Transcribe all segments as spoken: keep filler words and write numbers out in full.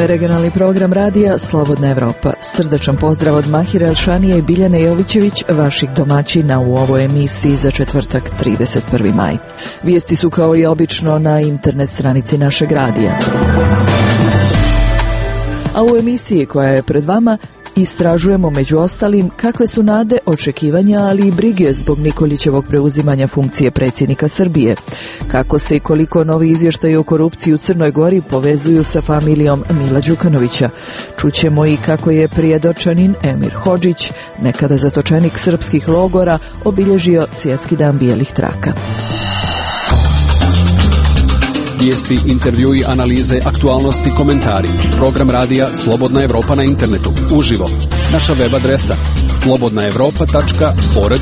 regionalni program radija Slobodna Evropa. Srdačan pozdrav od Mahira Elšanija i Biljane Jovićević, vaših domaćina u ovoj emisiji za četvrtak trideset prvi maj. Vijesti su kao i obično na internet stranici našeg radija. A u emisiji koja je pred vama istražujemo među ostalim kakve su nade, očekivanja, ali i brige zbog Nikolićevog preuzimanja funkcije predsjednika Srbije. Kako se i koliko novi izvještaji o korupciji u Crnoj Gori povezuju sa familijom Mila Đukanovića. Čućemo i kako je prijedočanin Emir Hodžić, nekada zatočenik srpskih logora, obilježio Svjetski dan bijelih traka. Vijesti, intervjui, analize, aktualnosti, komentari. Program radija Slobodna Evropa na internetu. Uživo. Naša web adresa slobodna evropa tačka org.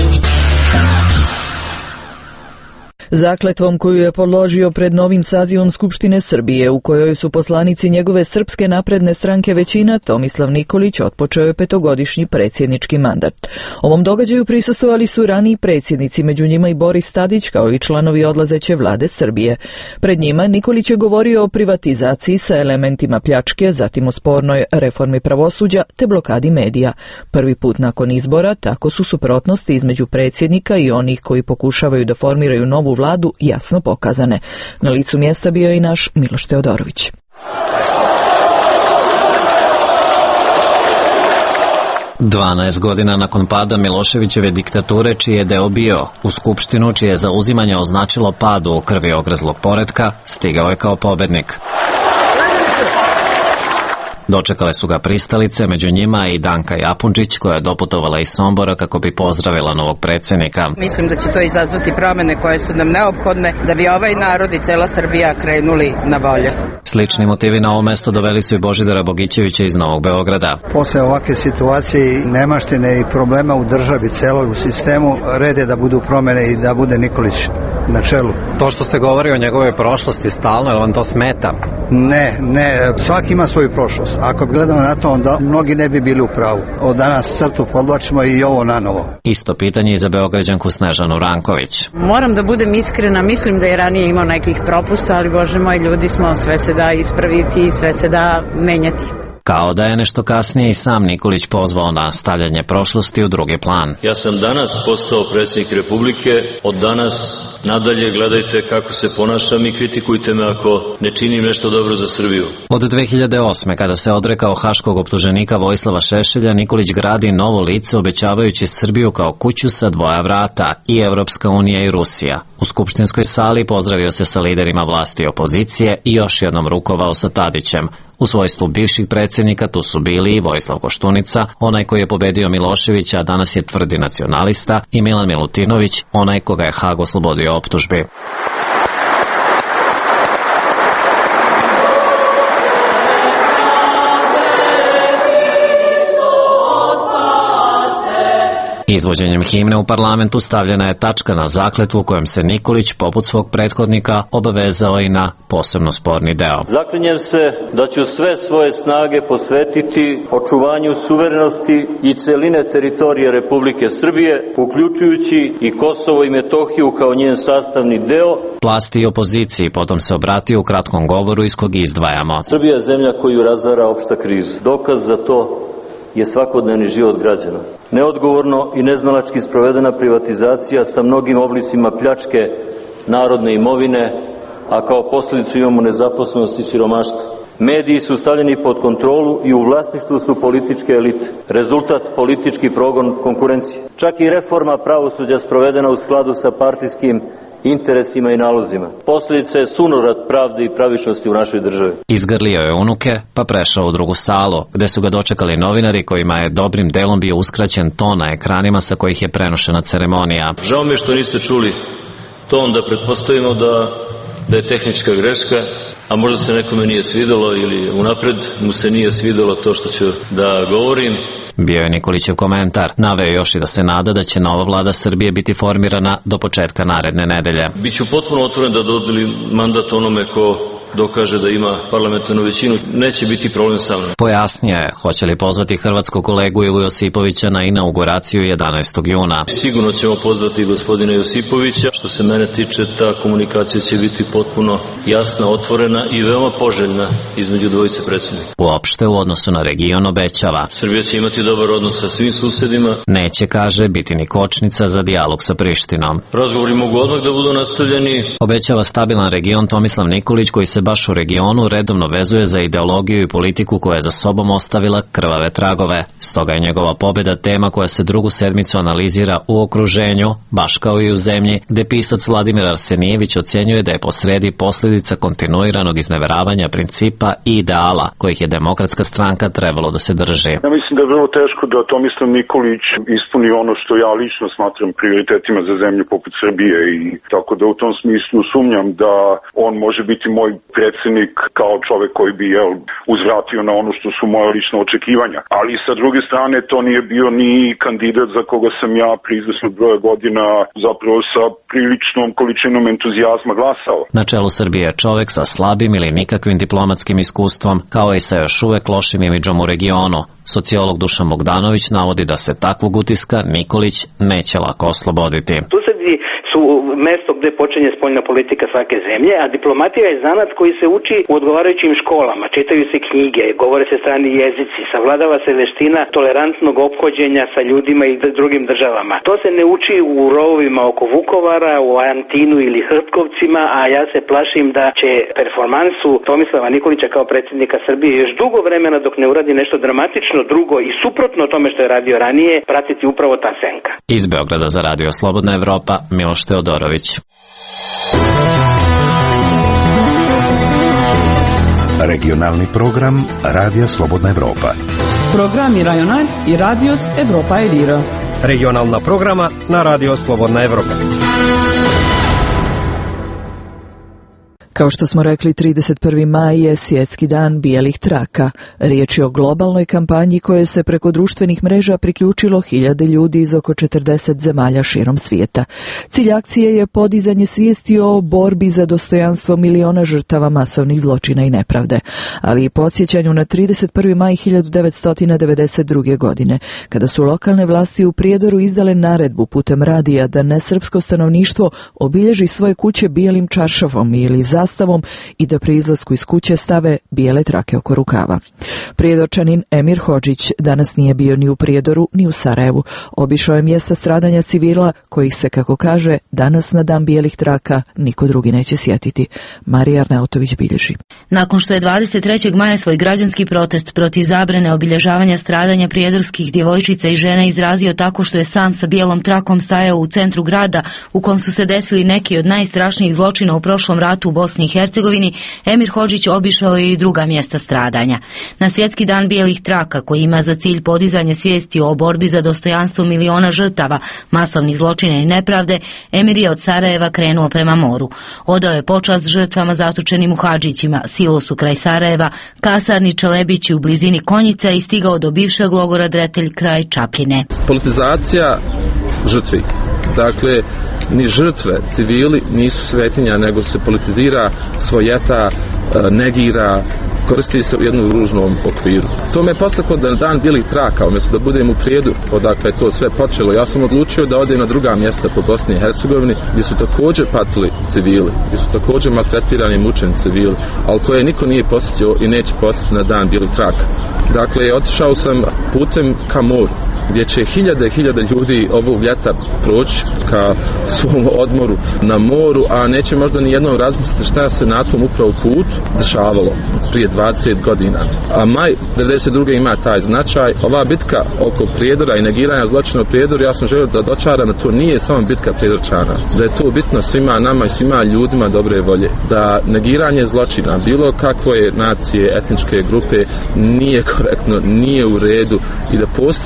Zakletvom koju je položio pred novim sazivom Skupštine Srbije, u kojoj su poslanici njegove Srpske napredne stranke većina, Tomislav Nikolić otpočeo je petogodišnji predsjednički mandat. Ovom događaju prisustvovali su raniji predsjednici, među njima i Boris Tadić, kao i članovi odlazeće vlade Srbije. Pred njima Nikolić je govorio o privatizaciji sa elementima pljačke, zatim o spornoj reformi pravosuđa te blokadi medija. Prvi put nakon izbora tako su suprotnosti između predsjednika i onih koji pokušavaju da formiraju novu vladu jasno pokazane. Na licu mjesta bio je i naš Miloš Teodorović. dvanaest godina nakon pada Miloševićeve diktature, čiji je deo bio, u Skupštinu, čije je zauzimanje označilo pad u krvi ogrezlog poretka, stigao je kao pobednik. Dočekale su ga pristalice, među njima i Danka Japunčić, koja je doputovala iz Sombora kako bi pozdravila novog predsjednika. Mislim da će to izazvati promjene koje su nam neophodne da bi ovaj narod i cela Srbija krenuli na bolje. Slični motivi na ovo mesto doveli su i Božidara Bogićevića iz Novog Beograda. Posle ovakve situacije nemaštine i problema u državi, celoj u sistemu, red je da budu promjene i da bude Nikolić na čelu. To što ste govori o njegovoj prošlosti stalno, je li vam to smeta? Ne, ne, svaki ima svoju prošlost. Ako bi gledamo na to, onda mnogi ne bi bili u pravu. Od danas crtu podvlačimo i ovo na novo. Isto pitanje i za Beograđanku Snežanu Ranković. Moram da budem iskrena, mislim da je ranije imao nekih propusta, ali Bože moj, ljudi smo, sve se da ispraviti i sve se da menjati. Kao da je nešto kasnije i sam Nikolić pozvao na stavljanje prošlosti u drugi plan. Ja sam danas postao predsjednik Republike, od danas nadalje gledajte kako se ponašam i kritikujte me ako ne činim nešto dobro za Srbiju. Od dve hiljade osme. kada se odrekao haškog optuženika Vojislava Šešelja, Nikolić gradi novo lice obećavajući Srbiju kao kuću sa dvoja vrata, i Evropska unija i Rusija. U skupštinskoj sali pozdravio se sa liderima vlasti i opozicije i još jednom rukovao sa Tadićem. U svojstvu bivših predsjednika tu su bili i Vojislav Koštunica, onaj koji je pobedio Miloševića, a danas je tvrdi nacionalista, i Milan Milutinović, onaj koga je Hag oslobodio optužbi. Izvođenjem himne u parlamentu stavljena je tačka na zakletvu kojom se Nikolić, poput svog prethodnika, obavezao i na posebno sporni deo. Zaklinjem se da ću sve svoje snage posvetiti očuvanju suverenosti i celine teritorije Republike Srbije, uključujući i Kosovo i Metohiju kao njen sastavni deo. Vlasti i opoziciji potom se obratio u kratkom govoru iz kog izdvajamo. Srbija je zemlja koju razara opšta kriza. Dokaz za to je svakodnevni život građana. Neodgovorno i neznalački sprovedena privatizacija sa mnogim oblicima pljačke narodne imovine, a kao posljedicu imamo nezaposlenost i siromaštvo. Mediji su stavljeni pod kontrolu i u vlasništvu su političke elite. Rezultat politički progon konkurencije. Čak i reforma pravosuđa sprovedena u skladu sa partijskim interesima i nalozima. Posljedica je sunovrat pravde i pravičnosti u našoj državi. Izgrlio je unuke, pa prešao u drugu salu, gde su ga dočekali novinari kojima je dobrim delom bio uskraćen ton na ekranima sa kojih je prenošena ceremonija. Žao mi je što niste čuli ton, da pretpostavimo da, da je tehnička greška, a možda se nekome nije svidelo ili unapred mu se nije svidelo to što ću da govorim. Bio je Nikolićev komentar. Naveo još i da se nada da će nova vlada Srbije biti formirana do početka naredne nedelje. Biću potpuno otvoren da dodelim mandat onome ko dokaže da ima parlamentarnu većinu, neće biti problem sa mnom. Pojasnio je, hoće li pozvati hrvatskog kolegu Ivu Josipovića na inauguraciju jedanaestog juna. Sigurno ćemo pozvati gospodina Josipovića. Što se mene tiče, ta komunikacija će biti potpuno jasna, otvorena i veoma poželjna između dvojice predsjednika. Uopšte u odnosu na region obećava. Srbija će imati dobar odnos sa svim susedima. Neće, kaže, biti ni kočnica za dijalog sa Prištinom. Razgovori mogu odmah da budu nastavljeni. Obećava stabilan region Tomislav Nikolić, koji se baš u regionu redovno vezuje za ideologiju i politiku koja je za sobom ostavila krvave tragove. Stoga je njegova pobjeda tema koja se drugu sedmicu analizira u okruženju, baš kao i u zemlji, gde pisac Vladimir Arsenijević ocjenjuje da je posredi posljedica kontinuiranog izneveravanja principa i ideala kojih je Demokratska stranka trebalo da se drži. Ja mislim da je vrlo teško da Tomislav Nikolić ispuni ono što ja lično smatram prioritetima za zemlju poput Srbije, i tako da u tom smislu sumnjam da on može biti moj predsjednik kao čovek koji bi jel, uzvratio na ono što su moje lične očekivanja. Ali sa druge strane to nije bio ni kandidat za koga sam ja pri izvesnog broja godina zapravo sa priličnom količinom entuzijazma glasao. Na čelu Srbije je čovek sa slabim ili nikakvim diplomatskim iskustvom, kao i sa još uvek lošim imidžom u regionu. Sociolog Dušan Bogdanović navodi da se takvog utiska Nikolić neće lako osloboditi. Susedi su mesto gde počinje spoljna politika svake zemlje, a diplomatija je zanat koji se uči u odgovarajućim školama. Čitaju se knjige, govore se strani jezici, savladava se veština tolerantnog ophođenja sa ljudima i drugim državama. To se ne uči u rovovima oko Vukovara, u Antinu ili Hrtkovcima, a ja se plašim da će performansu Tomislava Nikolića kao predsjednika Srbije još dugo vremena, dok ne uradi nešto dramatično drugo i suprotno tome što je radio ranije, pratiti upravo ta senka. Iz Beograda za Radio Slobodna Evropa, Miloš Teodorović. Regionalni program Radija Slobodna Evropa. Program Rajonal i Radios Evropa Elira. Regionalna programa na Radio Slobodna Evropa. Kao što smo rekli, trideset prvi maj je Svjetski dan bijelih traka. Riječ je o globalnoj kampanji koje se preko društvenih mreža priključilo hiljade ljudi iz oko četrdeset zemalja širom svijeta. Cilj akcije je podizanje svijesti o borbi za dostojanstvo miliona žrtava masovnih zločina i nepravde, ali i podsjećanju na trideset prvi maj hiljadu devetsto devedeset druge. godine, kada su lokalne vlasti u Prijedoru izdale naredbu putem radija da nesrpsko stanovništvo obilježi svoje kuće bijelim čaršafom ili zastavom i da pri izlasku iz kuće stave bijele trake oko rukava. Prijedorčanin Emir Hodžić danas nije bio ni u Prijedoru ni u Sarajevu. Obišao je mjesta stradanja civila kojih se, kako kaže, danas na dan bijelih traka niko drugi neće sjetiti. Marija Arnautović bilježi. Nakon što je dvadeset trećeg maja svoj građanski protest protiv zabrane obilježavanja stradanja prijedorskih djevojčica i žena izrazio tako što je sam sa bijelom trakom stajao u centru grada u kom su se desili neki od najstrašnijih zločina u prošlom ratu u Bosni i Hercegovini, Emir Hodžić obišao je i druga mjesta stradanja. Na Svjetski dan bijelih traka, koji ima za cilj podizanje svijesti o borbi za dostojanstvo miliona žrtava masovnih zločina i nepravde, Emir je od Sarajeva krenuo prema moru. Odao je počast žrtvama zatočenim u Hadžićima, silosu kraj Sarajeva, kasarni Čelebići u blizini Konjica i stigao do bivšeg logora Dretelj kraj Čapljine. Politizacija žrtvi. Dakle, ni žrtve, civili nisu svetinja, nego se politizira, svojeta, negira, koristi se u jednom ružnom okviru. To me je postaklo da na dan bijelih traka, umjesto da budem u Prijedu, odakle je to sve počelo, ja sam odlučio da odem na druga mjesta po Bosni i Hercegovini, gdje su također patili civili, gdje su također maltretirani i mučeni civili, ali koje niko nije posjetio i neće posjetiti na dan bijelih traka. Dakle, otišao sam putem ka moru, gdje će hiljade, hiljade ljudi ovog ljeta proći ka svom odmoru na moru, a neće možda ni jednom razmisliti šta se na tom upravo putu dešavalo prije dvadeset godina. A maj devedeset druge ima taj značaj. Ova bitka oko Prijedora i negiranja zločina u Prijedoru, ja sam želio da dočaram da to nije samo bitka Prijedorčana, da je to bitno svima nama i svima ljudima dobre volje, da negiranje zločina bilo kakve nacije, etničke grupe nije korektno, nije u redu i da postoje neke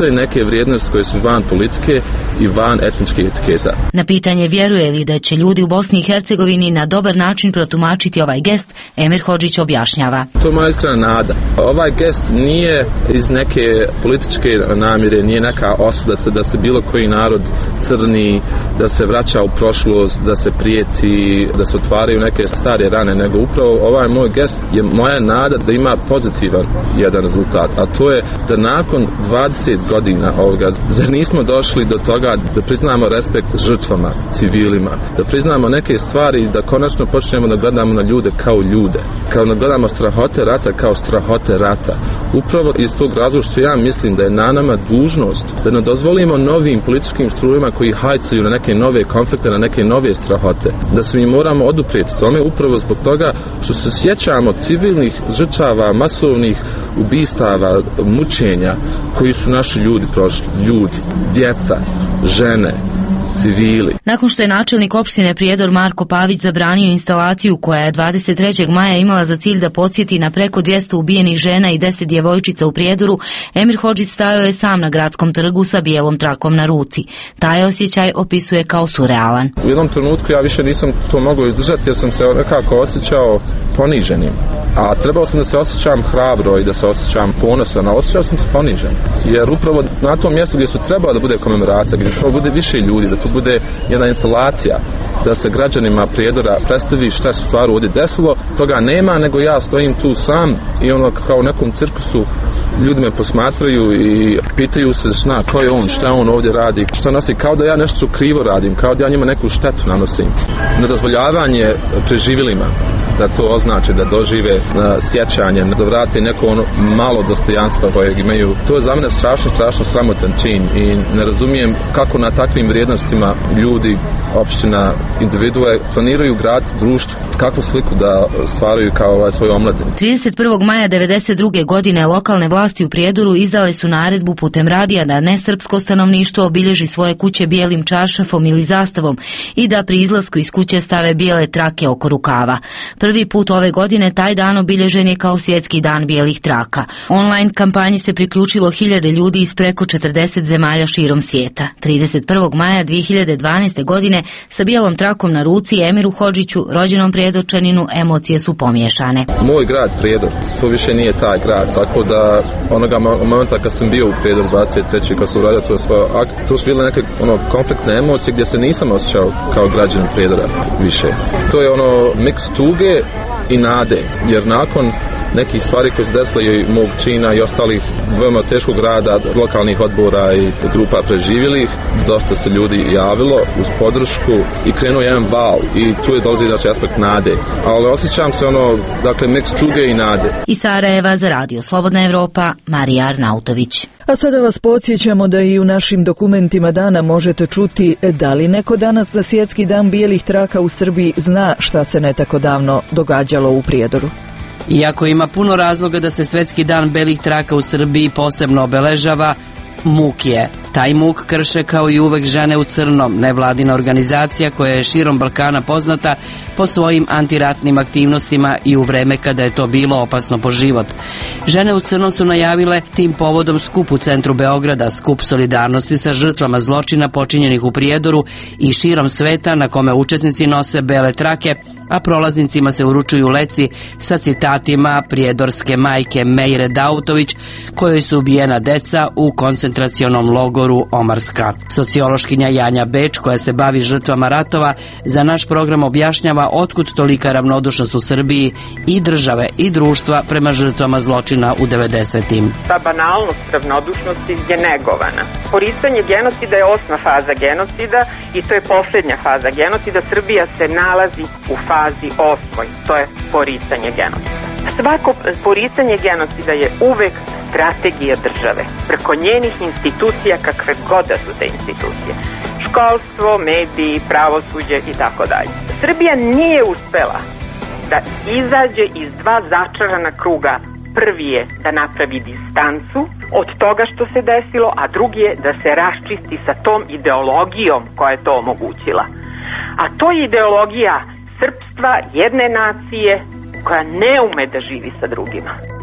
vrijednosti koje su van politike i van etničke etiketa. Na pitanje vjeruje li da će ljudi u Bosni i Hercegovini na dobar način protumačiti ovaj gest, Emir Hodžić objašnjava. To je moja iskrena nada. Ovaj gest nije iz neke političke namjere, nije neka osuda se da se bilo koji narod crni, da se vraća u prošlost, da se prijeti, da se otvaraju neke stare rane, nego upravo ovaj moj gest je moja nada da ima pozitivan jedan rezultat, a to je da nakon dvadeset godina ovoga, zar nismo došli do toga da priznamo respekt žrtvama, civilima, da priznamo neke stvari i da konačno počnemo da gledamo na ljude kao ljude, kao da gledamo strahote rata kao strahote rata. Upravo iz tog razloga što ja mislim da je na nama dužnost da ne dozvolimo novim političkim strujama koji hajcaju na neke nove konflikte, na neke nove strahote, da se mi moramo oduprijeti tome upravo zbog toga što se sjećamo civilnih žrtava, masovnih ubistava, mučenja koji su naši ljudi prošli, ljudi, djeca, žene, civili. Nakon što je načelnik opštine Prijedor Marko Pavić zabranio instalaciju koja je dvadeset trećeg maja imala za cilj da podsjeti na preko dvjesto ubijenih žena i deset djevojčica u Prijedoru, Emir Hodžić stajao je sam na gradskom trgu sa bijelom trakom na ruci. Taj osjećaj opisuje kao surrealan. U jednom trenutku ja više nisam to mogao izdržati jer sam se nekako osjećao poniženim. A trebao sam da se osjećam hrabro i da se osjećam ponosan, a osjećao sam se ponižen. Jer upravo na tom mjestu gdje su trebala da bude komemoracija, gdje to bude više ljudi, da to bude jedna instalacija, da se građanima Prijedora predstavi šta se stvarno ovdje desilo, toga nema, nego ja stojim tu sam i ono kao u nekom cirkusu ljudi me posmatraju i pitaju se šta, ko je on, šta on ovdje radi, šta nosi, kao da ja nešto krivo radim, kao da ja njima neku štetu nanosim. Nedozvoljavanje preživilima da to označi, da dožive na sjećanje, da vrate neko ono malo dostojanstva kojeg imaju. To je za mene strašno, strašno sramotan čin i ne razumijem kako na takvim vrijednostima ljudi, opština, individue planiraju grad, društvo, kakvu sliku da stvaraju kao ovaj svoj omladinu. trideset prvog maja devedeset druge godine lokalne vlasti u Prijedoru izdale su naredbu putem radija da nesrpsko stanovništvo obilježi svoje kuće bijelim čaršafom ili zastavom i da pri izlasku iz kuće stave bijele trake oko rukava. Prvi put ove godine taj dan obilježen je kao svjetski dan bijelih traka. Online kampanji se priključilo hiljade ljudi iz preko četrdeset zemalja širom svijeta. trideset prvog maja dvije hiljade dvanaeste godine sa bijelom trakom na ruci Emiru Hodžiću, rođenom Prijedorčaninu, emocije su pomiješane. Moj grad Prijedor, to više nije taj grad, tako da onoga momenta kad sam bio u Prijedoru dvadeset trećeg kad sam uradio to svoj akt, to su bile neke ono konfliktne emocije gdje se nisam osjećao kao građanin Prijedora više. To je ono miks tuge i nade, jer nakon nekih stvari koje se desile i mog čina i ostalih veoma teškog rada lokalnih odbora i grupa preživjelih, dosta se ljudi javilo uz podršku i krenuo jedan val i tu je dolazi znači aspekt nade. Ali osjećam se ono, dakle, miks tuge i nade. Iz Sarajeva za Radio Slobodna Evropa, Marija Arnautović. A sada vas podsjećamo da i u našim dokumentima dana možete čuti da li neko danas za svjetski dan bijelih traka u Srbiji zna šta se ne tako davno događalo u Prijedoru. Iako ima puno razloga da se Svetski dan belih traka u Srbiji posebno obeležava, muk je. Taj muk krše kao i uvek Žene u crnom, nevladina organizacija koja je širom Balkana poznata po svojim antiratnim aktivnostima i u vreme kada je to bilo opasno po život. Žene u crnom su najavile tim povodom skup u centru Beograda, skup solidarnosti sa žrtvama zločina počinjenih u Prijedoru i širom sveta na kome učesnici nose bele trake, a prolaznicima se uručuju leci sa citatima prijedorske majke Mejre Dautović, kojoj su ubijena deca u koncentracionom logoru Omarska. Sociološkinja Janja Beč, koja se bavi žrtvama ratova, za naš program objašnjava otkud tolika ravnodušnost u Srbiji i države i društva prema žrtvama zločina u devedesetim. Ta banalnost ravnodušnosti je negovana. Poricanje genocida je osma faza genocida i to je posljednja faza genocida. Srbija se nalazi u fazi osmoj, to je poricanje genocida. Svako poricanje genocida je uvek strategija države, preko njenih institucija, kakve god da su te institucije. Školstvo, mediji, pravosuđe i tako dalje. Srbija nije uspela da izađe iz dva začarana kruga. Prvi je da napravi distancu od toga što se desilo, a drugi je da se raščisti sa tom ideologijom koja je to omogućila. A to je ideologija srpstva, jedne nacije koja ne ume da živi sa drugima.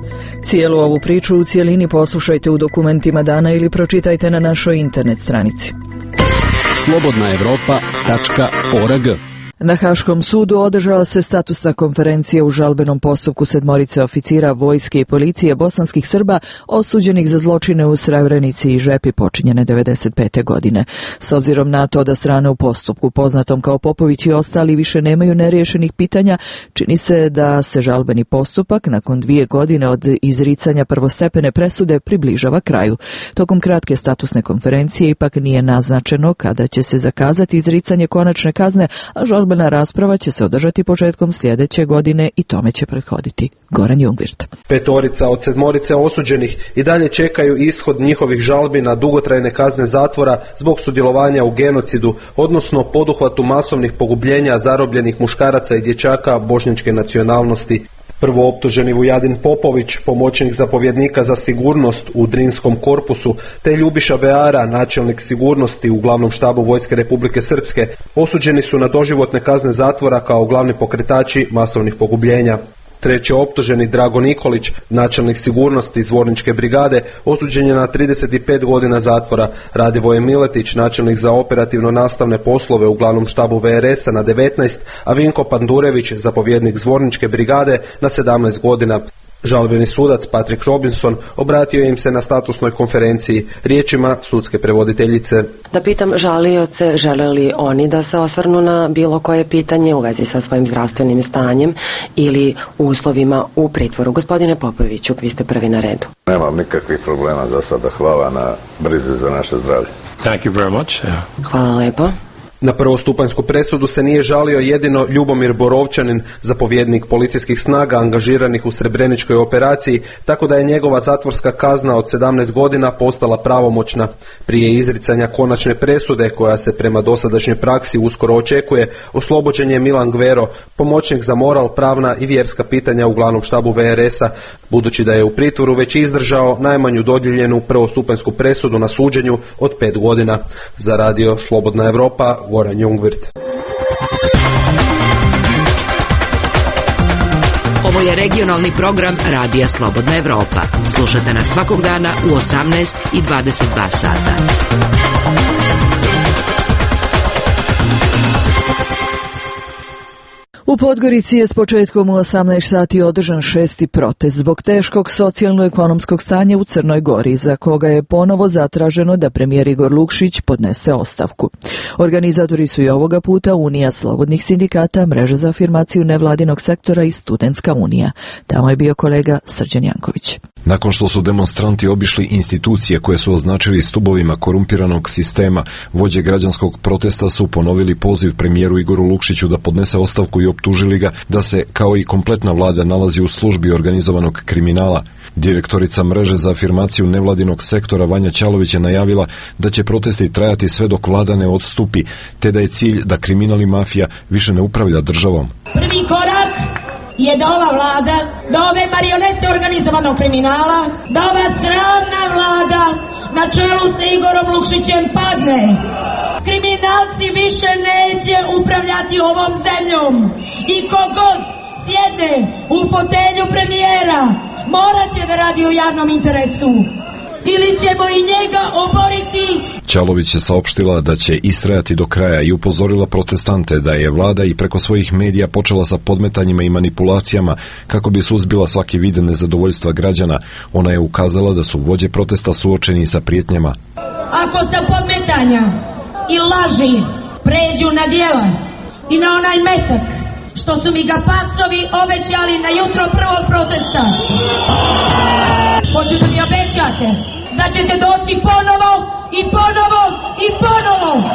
Cijelu ovu priču u cijelini poslušajte u dokumentima dana ili pročitajte na našoj internet stranici. slobodna evropa tačka org. Na Haškom sudu održala se statusna konferencija u žalbenom postupku sedmorice oficira vojske i policije bosanskih Srba osuđenih za zločine u Srebrenici i Žepi počinjene devedeset pete godine. S obzirom na to da strane u postupku, poznatom kao Popović i ostali, više nemaju neriješenih pitanja, čini se da se žalbeni postupak nakon dvije godine od izricanja prvostepene presude približava kraju. Tokom kratke statusne konferencije ipak nije naznačeno kada će se zakazati izricanje konačne kazne, a žalbena rasprava će se održati početkom sljedeće godine i tome će prethoditi Goran Jungwirth. Petorica od sedmorice osuđenih i dalje čekaju ishod njihovih žalbi na dugotrajne kazne zatvora zbog sudjelovanja u genocidu, odnosno poduhvatu masovnih pogubljenja zarobljenih muškaraca i dječaka bošnjačke nacionalnosti. Prvooptuženi Vujadin Popović, pomoćnik zapovjednika za sigurnost u Drinskom korpusu, te Ljubiša Beara, načelnik sigurnosti u glavnom štabu Vojske Republike Srpske, osuđeni su na doživotne kazne zatvora kao glavni pokretači masovnih pogubljenja. Treći optuženi Drago Nikolić, načelnik sigurnosti iz Zvorničke brigade, osuđen je na trideset pet godina zatvora. Radivoje Miletić, načelnik za operativno nastavne poslove u glavnom štabu V R S-a na devetnaest, a Vinko Pandurević, zapovjednik Zvorničke brigade, na sedamnaest godina. Žalbeni sudac Patrick Robinson obratio im se na statusnoj konferenciji riječima sudske prevoditeljice. Da pitam žalioce, žele li oni da se osvrnu na bilo koje pitanje u vezi sa svojim zdravstvenim stanjem ili uslovima u pritvoru. Gospodine Popoviću, vi ste prvi na redu. Nemam nikakvih problema za sada. Hvala na brizi za naše zdravlje. Thank you very much. Yeah. Hvala lepo. Na prvostupanjsku presudu se nije žalio jedino Ljubomir Borovčanin, zapovjednik policijskih snaga angažiranih u Srebreničkoj operaciji, tako da je njegova zatvorska kazna od sedamnaest godina postala pravomoćna. Prije izricanja konačne presude, koja se prema dosadašnjoj praksi uskoro očekuje, oslobođen je Milan Gvero, pomoćnik za moral, pravna i vjerska pitanja u glavnom štabu V R S-a, budući da je u pritvoru već izdržao najmanju dodijeljenu prvostupanjsku presudu na suđenju od pet godina. Za radio Slobodna Evropa, Goran Jungwirth. Ovo je regionalni program Radija Slobodna Evropa. Slušajte nas svakog dana u osamnaest i dvadeset dva sata. U Podgorici je s početkom u osamnaest sati održan šesti protest zbog teškog socijalno-ekonomskog stanja u Crnoj Gori, za koga je ponovo zatraženo da premijer Igor Lukšić podnese ostavku. Organizatori su i ovoga puta Unija slobodnih sindikata, Mreža za afirmaciju nevladinog sektora i Studentska unija. Tamo je bio kolega Srđan Janković. Nakon što su demonstranti obišli institucije koje su označili stubovima korumpiranog sistema, vođe građanskog protesta su ponovili poziv premijeru Igoru Lukšiću da podnese ostavku i optužili ga da se, kao i kompletna vlada, nalazi u službi organizovanog kriminala. Direktorica Mreže za afirmaciju nevladinog sektora Vanja Ćalović je najavila da će protesti trajati sve dok vlada ne odstupi, te da je cilj da kriminal i mafija više ne upravlja državom. Prvi korak je da ova vlada, da ove marionete organizovanog kriminala, da ova sramna vlada na čelu sa Igorom Lukšićem padne. Kriminalci više neće upravljati ovom zemljom i kogod sjedne u fotelju premijera morat će da radi u javnom interesu. Ili ćemo i njega oboriti. Ćalović je saopštila da će istrajati do kraja i upozorila protestante da je vlada i preko svojih medija počela sa podmetanjima i manipulacijama kako bi suzbila svaki vid nezadovoljstva građana. Ona je ukazala da su vođe protesta suočeni sa prijetnjama. Ako sa podmetanja i laži pređu na djela i na onaj metak što su mi ga pacovi obećali na jutro prvog protesta, hoću da mi obećate da ćete doći ponovo i ponovo i ponovo.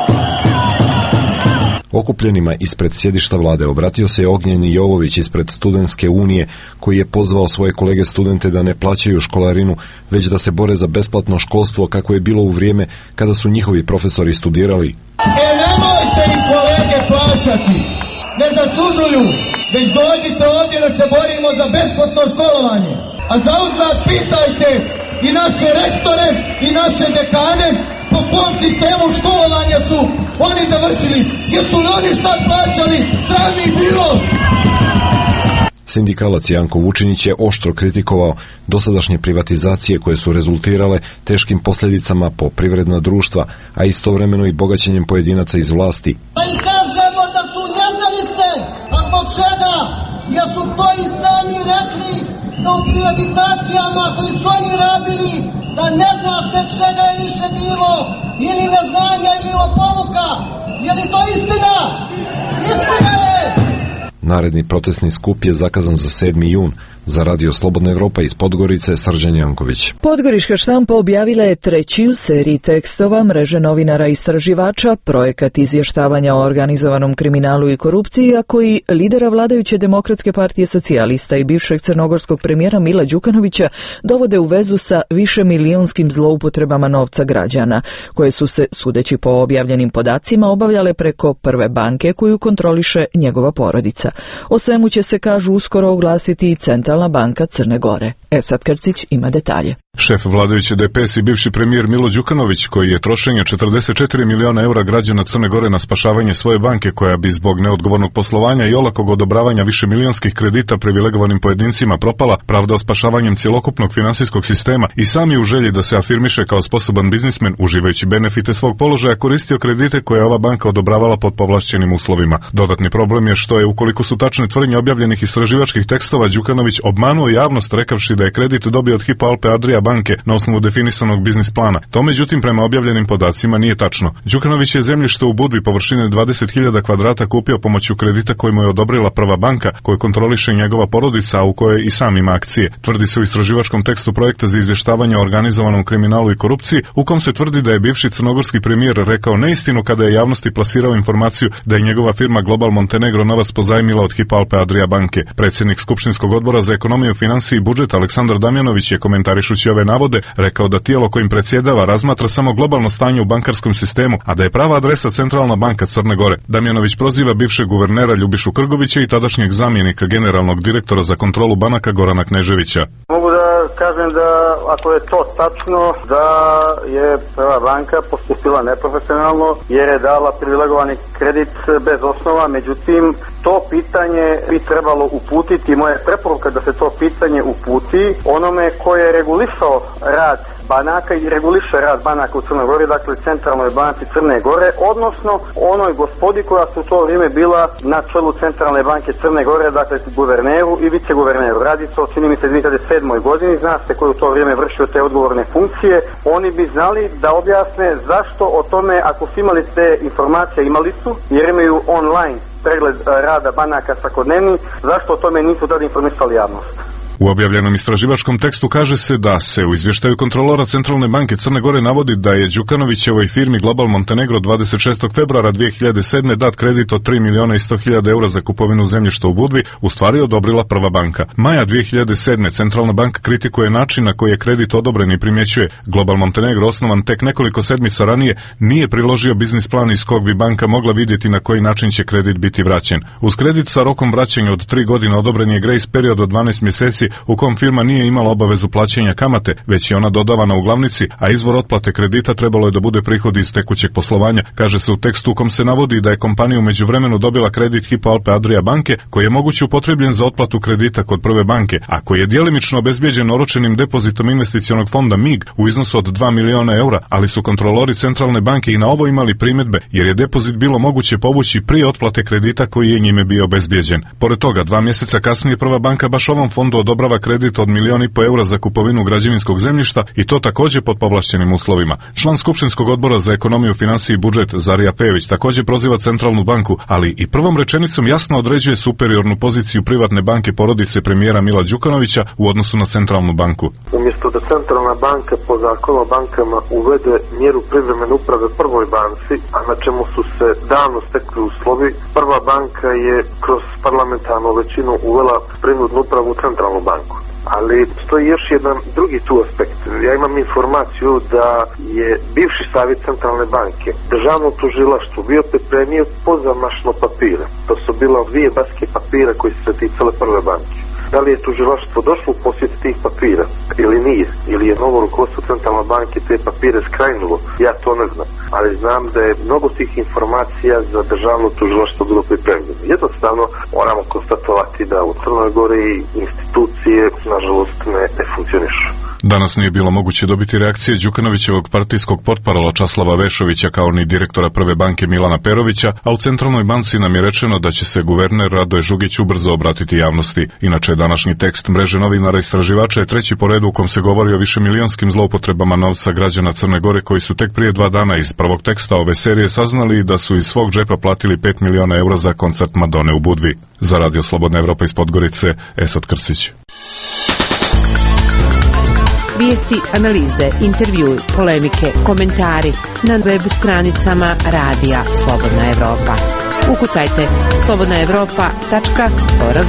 Okupljenima ispred sjedišta vlade obratio se je Ognjen Jovović ispred Studentske unije, koji je pozvao svoje kolege studente da ne plaćaju školarinu, već da se bore za besplatno školstvo kako je bilo u vrijeme kada su njihovi profesori studirali. E nemojte im kolege plaćati, ne zaslužuju, već dođite ovdje da se borimo za besplatno školovanje. A za uzvrat pitajte i naše rektore i naše dekane po kom sistemu školovanja su oni završili, jer su li oni šta plaćali, sram ih bilo. Sindikalac Janko Vučinić je oštro kritikovao dosadašnje privatizacije koje su rezultirale teškim posljedicama po privredna društva, a istovremeno i bogaćenjem pojedinaca iz vlasti. Pa im kažemo da su neznalice, a zbog čega? Jer su to i sami rekli da u privatizacijama koji su oni radili, da ne zna se čega je više bilo, ili neznanja ili opoluka. Je li to istina? Istina je! Naredni protestni skup je zakazan za sedmi jun. Za Radio Slobodna Evropa iz Podgorice, Srđan Janković. Podgoriška štampa objavila je treći u seriji tekstova mreže novinara i istraživača, projekat izvještavanja o organizovanom kriminalu i korupciji, a koji lidera vladajuće Demokratske partije socijalista i bivšeg crnogorskog premijera Mila Đukanovića dovode u vezu sa višemilijonskim zloupotrebama novca građana, koje su se, sudeći po objavljenim podacima, obavljale preko Prve banke koju kontroliše njegova porodica. O svemu će se, kažu, uskoro oglasiti i Centralna banka Crne Gore. Esad Krcić ima detalje. Šef vladajuće D P S i bivši premijer Milo Đukanović, koji je trošenje četrdeset četiri miliona eura građana Crne Gore na spašavanje svoje banke, koja bi zbog neodgovornog poslovanja i olakog odobravanja višemilionskih kredita privilegovanim pojedincima propala, pravdao spašavanjem cjelokupnog finansijskog sistema i sami u želji da se afirmiše kao sposoban biznismen, uživajući benefite svog položaja, koristio kredite koje je ova banka odobravala pod povlašćenim uslovima. Dodatni problem je što je, ukoliko su tačne tvrdnje objavljenih istraživačkih tekstova, Đukanović obmanuo javnost rekavši da je kredit dobio od Hypo Alpe Adria banke na osnovu definisanog biznis plana. To međutim prema objavljenim podacima nije tačno. Đukanović je zemljište u Budvi površine dvadeset hiljada kvadrata kupio pomoću kredita koji mu je odobrila Prva banka, koju kontroliše njegova porodica, a u kojoj i sam ima akcije. Tvrdi se u istraživačkom tekstu projekta za izvještavanje o organizovanom kriminalu i korupciji, u kom se tvrdi da je bivši crnogorski premijer rekao neistinu kada je javnosti plasirao informaciju da je njegova firma Global Montenegro novac pozajmila od Hypo Alpe Adria banke. Predsjednik Skupštinskog odbora za ekonomiju, financije i budžet Aleksandar Damjanović je, komentarišući ove navode, rekao da tijelo kojim predsjedava razmatra samo globalno stanje u bankarskom sistemu, a da je prava adresa Centralna banka Crne Gore. Damjanović proziva bivšeg guvernera Ljubišu Krgovića i tadašnjeg zamjenika generalnog direktora za kontrolu banaka Gorana Kneževića. Mogu da kažem da ako je to tačno, da je Prva banka postupila neprofesionalno jer je dala privilegovani kredit bez osnova, međutim to pitanje bi trebalo uputiti, moja preporuka da se to pitanje uputi onome ko je regulisao rad banaka i reguliše rad banaka u Crnoj Gori, dakle Centralnoj banci Crne Gore, odnosno onoj gospodi koja su u to vrijeme bila na čelu Centralne banke Crne Gore, dakle guverneru i viceguverneru. Radi se o, čini mi se, dvije hiljade sedmoj godini, zna se ko je u to vrijeme vršio te odgovorne funkcije. Oni bi znali da objasne zašto o tome, ako su imali te informacije, imali su, jer imaju online pregled rada banaka svakodnevni, zašto o tome nisu tada informisali javnost. U objavljenom istraživačkom tekstu kaže se da se u izvještaju kontrolora Centralne banke Crne Gore navodi da je Đukanovićevoj firmi Global Montenegro dvadeset šestog februara dvije hiljade sedme dat kredit od tri miliona i sto hiljada eura za kupovinu zemljišta u Budvi, u stvari odobrila Prva banka. Maja dvije hiljade sedme Centralna banka kritikuje način na koji je kredit odobren i primjećuje Global Montenegro, osnovan tek nekoliko sedmica ranije, nije priložio biznis plan iz kog bi banka mogla vidjeti na koji način će kredit biti vraćen. Uz kredit sa rokom vraćanja od tri godine odobren je grace period od dvanaest mjeseci u kom firma nije imala obavezu plaćanja kamate, već je ona dodavana u glavnici, a izvor otplate kredita trebalo je da bude prihod iz tekućeg poslovanja. Kaže se u tekstu u kom se navodi da je kompanija u međuvremenu dobila kredit Hypo Alpe Adria banke, koji je moguće upotrebljen za otplatu kredita kod Prve banke, a koji je djelimično obezbijeđen oročenim depozitom investicionog fonda M I G u iznosu od dva miliona eura, ali su kontrolori Centralne banke i na ovo imali primjedbe, jer je depozit bilo moguće povući prije otplate kredita koji je njime bio obezbijeđen. Pored toga, dva mjeseca kasnije Prva banka baš ovom fondu odobrava kredit od milion i po eura za kupovinu građevinskog zemljišta i to također pod povlašćenim uslovima. Član Skupštinskog odbora za ekonomiju, financije i budžet Zarija Pejević također proziva Centralnu banku, ali i prvom rečenicom jasno određuje superiornu poziciju privatne banke porodice premijera Mila Đukanovića u odnosu na Centralnu banku. Umjesto da Centralna banka po zakonu o bankama uvede mjeru privremene uprave Prvoj banci, a na čemu su se davno stekli uslovi, Prva banka je kroz parlamentarnu većinu uvela prinudnu upravu u Centralnu banku. Ali stoji još jedan drugi tu aspekt. Ja imam informaciju da je bivši savjet Centralne banke državno tužilaštvo bio pripremio pozamašno papire. To su bila dvije baske papira koji su se ticale Prve banke. Da li je tužilaštvo došlo u posjet tih papira ili nije, ili je novo rukovodstvo centralne banke te papire skrajnulo, ja to ne znam. Ali znam da je mnogo tih informacija za državno tužilaštvo bilo pripremljeno. Jednostavno moramo konstatovati da u Crnoj Gori institucije nažalost ne, ne funkcionišu. Danas nije bilo moguće dobiti reakcije Đukanovićevog partijskog portparola Časlava Vešovića kao ni direktora Prve banke Milana Perovića, a u Centralnoj banci nam je rečeno da će se guverner Radoje Žugić ubrzo obratiti javnosti. Inače, današnji tekst mreže novinara istraživača je treći po redu u kom se govori o višemilionskim zloupotrebama novca građana Crne Gore koji su tek prije dva dana iz prvog teksta ove serije saznali da su iz svog džepa platili pet miliona eura za koncert Madone u Budvi. Za Radio Slobodna Evropa iz Podgorice, Esad Krcić. Vijesti, analize, intervjui, polemike, komentari na web stranicama Radija Slobodna Evropa. Ukucajte slobodna evropa tačka org.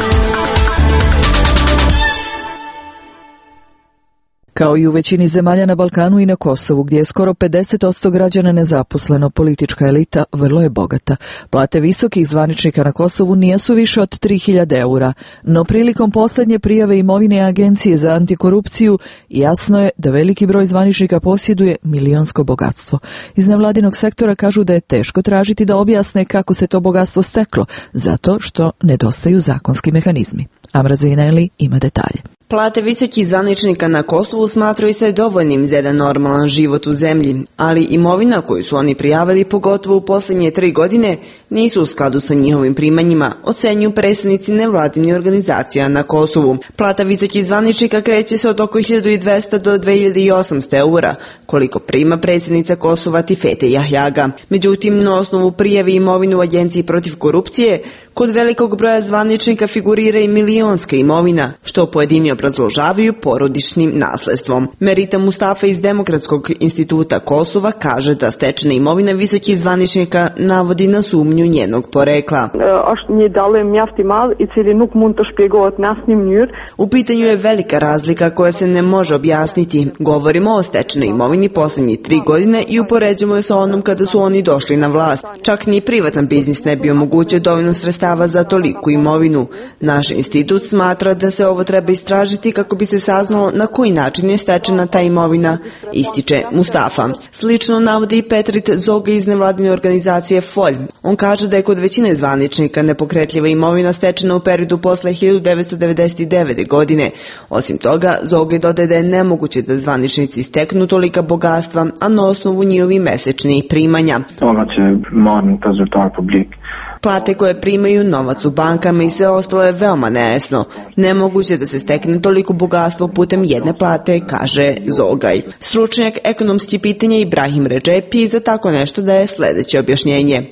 Kao i u većini zemalja na Balkanu i na Kosovu, gdje je skoro pedeset posto građana nezaposleno, politička elita vrlo je bogata. Plate visokih zvaničnika na Kosovu nisu više od tri hiljade eura, no prilikom posljednje prijave imovine Agencije za antikorupciju jasno je da veliki broj zvaničnika posjeduje milionsko bogatstvo. Iz nevladinog sektora kažu da je teško tražiti da objasne kako se to bogatstvo steklo, zato što nedostaju zakonski mehanizmi. Amra Zineli ima detalje. Plate visokih zvaničnika na Kosovu smatraju se dovoljnim za jedan normalan život u zemlji, ali imovina koju su oni prijavili, pogotovo u posljednje tri godine, nisu u skladu sa njihovim primanjima, ocenjuju predstavnici nevladinih organizacija na Kosovu. Plata visokih zvaničnika kreće se od oko hiljadu dvesta do dve hiljade osamsto eura, koliko prima predsjednica Kosova Tifete Jahjaga. Međutim, na osnovu prijave imovinu u Agenciji protiv korupcije, kod velikog broja zvaničnika figurira i milionska imovina, što pojedini obrazložavaju porodičnim nasledstvom. Merita Mustafa iz Demokratskog instituta Kosova kaže da stečena imovina visokih zvaničnika navodi na sumnju njenog porekla. U pitanju je velika razlika koja se ne može objasniti. Govorimo o stečenoj imovini posljednjih tri godine i upoređujemo je sa onom kada su oni došli na vlast. Čak ni privatan biznis ne bi omogućio dovoljno sredstava za toliku imovinu. Naš institut smatra da se ovo treba istražiti kako bi se saznalo na koji način je stečena ta imovina, ističe Mustafa. Slično navodi i Petrit Zoga iz nevladine organizacije Folj. On kaže da je kod većine zvaničnika nepokretljiva imovina stečena u periodu posle hiljadu devetsto devedeset devete. godine. Osim toga, Zoga dodaje da je nemoguće da zvaničnici steknu tolika bogatstva, a na osnovu njihovih mesečnih primanja. Plate koje primaju, novac u bankama i sve ostalo je veoma nejasno. Nemoguće da se stekne toliko bogatstvo putem jedne plate, kaže Zogaj. Stručnjak ekonomski pitanja Ibrahim Redžepi za tako nešto daje sljedeće objašnjenje.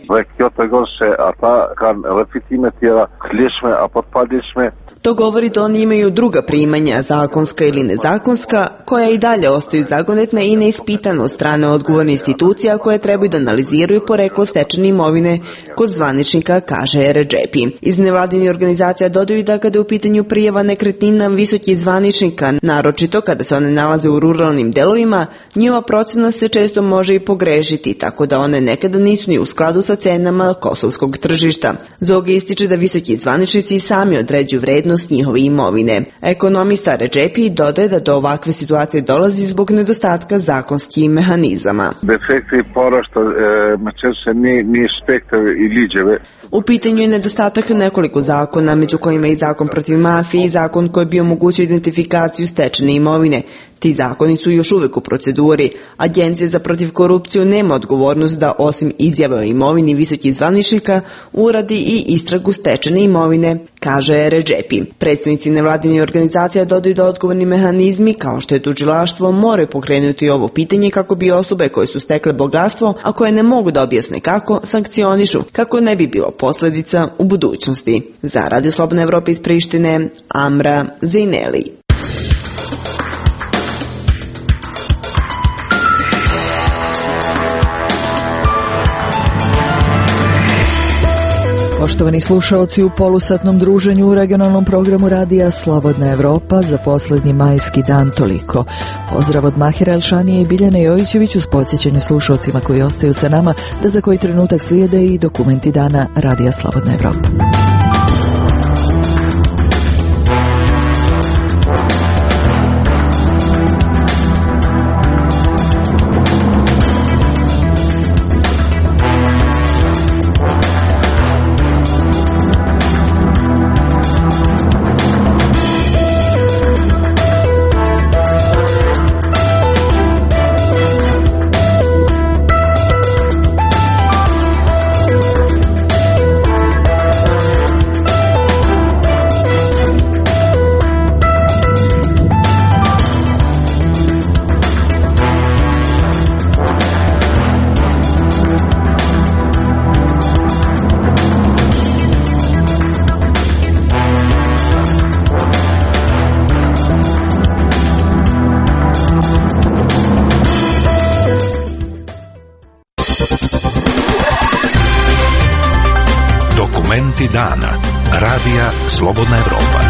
To govori da oni imaju druga primanja, zakonska ili nezakonska, koja i dalje ostaju zagonetna i neispitana od strane odgovornih institucija koje trebaju da analiziraju poreklo stečene imovine kod zvaničnika, kaže Redžepi. Iz nevladinih organizacija dodaju da kada je u pitanju prijava nekretnina visokih zvaničnika, naročito kada se one nalaze u ruralnim delovima, njihova procena se često može i pogrešiti, tako da one nekada nisu ni u skladu sa cenama kosovskog tržišta. Zoga ističe da visoki zvaničnici sami određuju vrednost njihove imovine. Ekonomista Redžepi dodaje da do ovakve situacije dolazi zbog nedostatka zakonskih mehanizama. U pitanju je nedostatak nekoliko zakona, među kojima je i zakon protiv mafije i zakon koji bi omogućio identifikaciju stečene imovine. Ti zakoni su još uvijek u proceduri. Agencija za protiv korupciju nema odgovornost da osim izjave o imovini visokih zvaničnika uradi i istragu stečene imovine, kaže Redžepi. Predstavnici nevladinih organizacija dodaju da odgovorni mehanizmi kao što je tužilaštvo moraju pokrenuti ovo pitanje kako bi osobe koje su stekle bogatstvo, a koje ne mogu da objasne kako, sankcionišu, kako ne bi bilo posljedica u budućnosti. Za Radio Slobodna Evropa iz Prištine, Amra Zineli. Poštovani slušaoci, u polusatnom druženju u regionalnom programu Radija Slobodna Evropa za posljednji majski dan toliko. Pozdrav od Mahira Elšanije i Biljane Jojićević uz podsjećanje slušaocima koji ostaju sa nama da za koji trenutak slijede i dokumenti dana Radija Slobodna Evropa. Momenti dana. Radija Slobodna Evropa.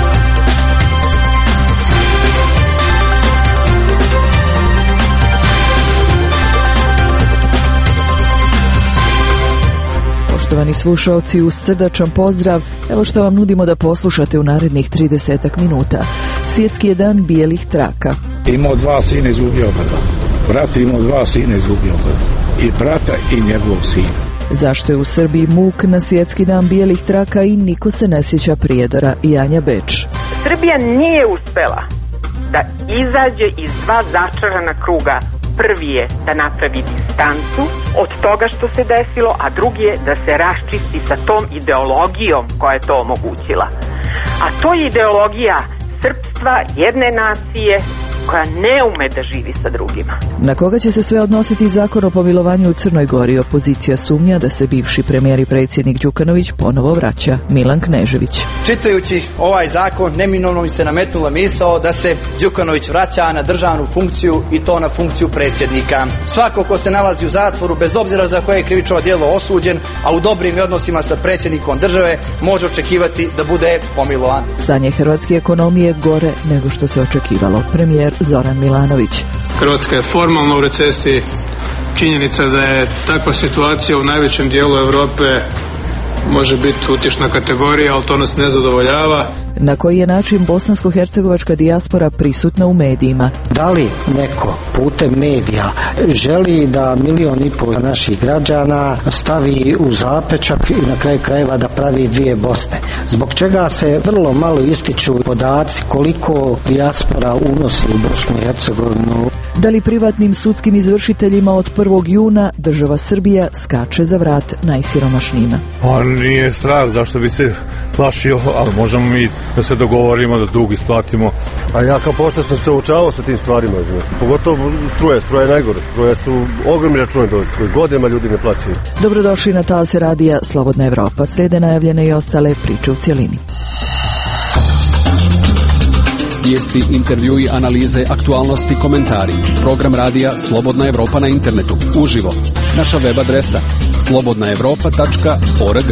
Poštovani slušaoci, uz srdačan pozdrav, evo što vam nudimo da poslušate u narednih tridesetak minuta. Svjetski je dan bijelih traka. Imao dva sina, izgubio oba. Brat imao dva sina, izgubio oba. I brata i njegovog sina. Zašto je u Srbiji muk na svjetski dan bijelih traka i niko se ne sjeća Prijedora i Anja Beč? Srbija nije uspela da izađe iz dva začarana kruga. Prvi je da napravi distancu od toga što se desilo, a drugi je da se raščisti sa tom ideologijom koja je to omogućila. A to je ideologija srpstva, jedne nacije koja ne ume da živi sa drugima. Na koga će se sve odnositi zakon o pomilovanju u Crnoj Gori? Opozicija sumnja da se bivši premijer i predsjednik Đukanović ponovo vraća. Milan Knežević. Čitajući ovaj zakon, neminovno mi se nametnula misao da se Đukanović vraća na državnu funkciju i to na funkciju predsjednika. Svako ko se nalazi u zatvoru, bez obzira za koje je krivično djelo osuđen, a u dobrim odnosima sa predsjednikom države, može očekivati da bude pomilovan. Stanje hrvatske ekonomije gore nego što se očekivalo. Premijer Zoran Milanović. Hrvatska je formalno u recesiji. Činjenica da je takva situacija u najvećem dijelu Europe može biti utješna kategorija, ali to nas ne zadovoljava. Na koji je način bosansko-hercegovačka dijaspora prisutna u medijima? Da li neko putem medija želi da milion i pol naših građana stavi u zapečak i na kraju krajeva da pravi dvije Bosne? Zbog čega se vrlo malo ističu podaci koliko dijaspora unosi u Bosnu i Hercegovinu? Da li privatnim sudskim izvršiteljima od prvog juna država Srbija skače za vrat najsiromašnijima? On nije strah, zašto bi se plašio, ali možemo mi da se dogovorimo, da dug isplatimo. A ja kao pošto sam se učavao sa tim stvarima, znači, pogotovo struje, struje je najgore, struje su ogromni računi dolazi, koji godinama ljudi ne plaćaju. Dobrodošli na talase radija Slobodna Evropa, slijede najavljene i ostale priče u cjelini. Vijesti, intervjui, analize, aktualnosti, komentari. Program radija Slobodna Evropa na internetu. Uživo. Naša web adresa slobodna evropa tačka org.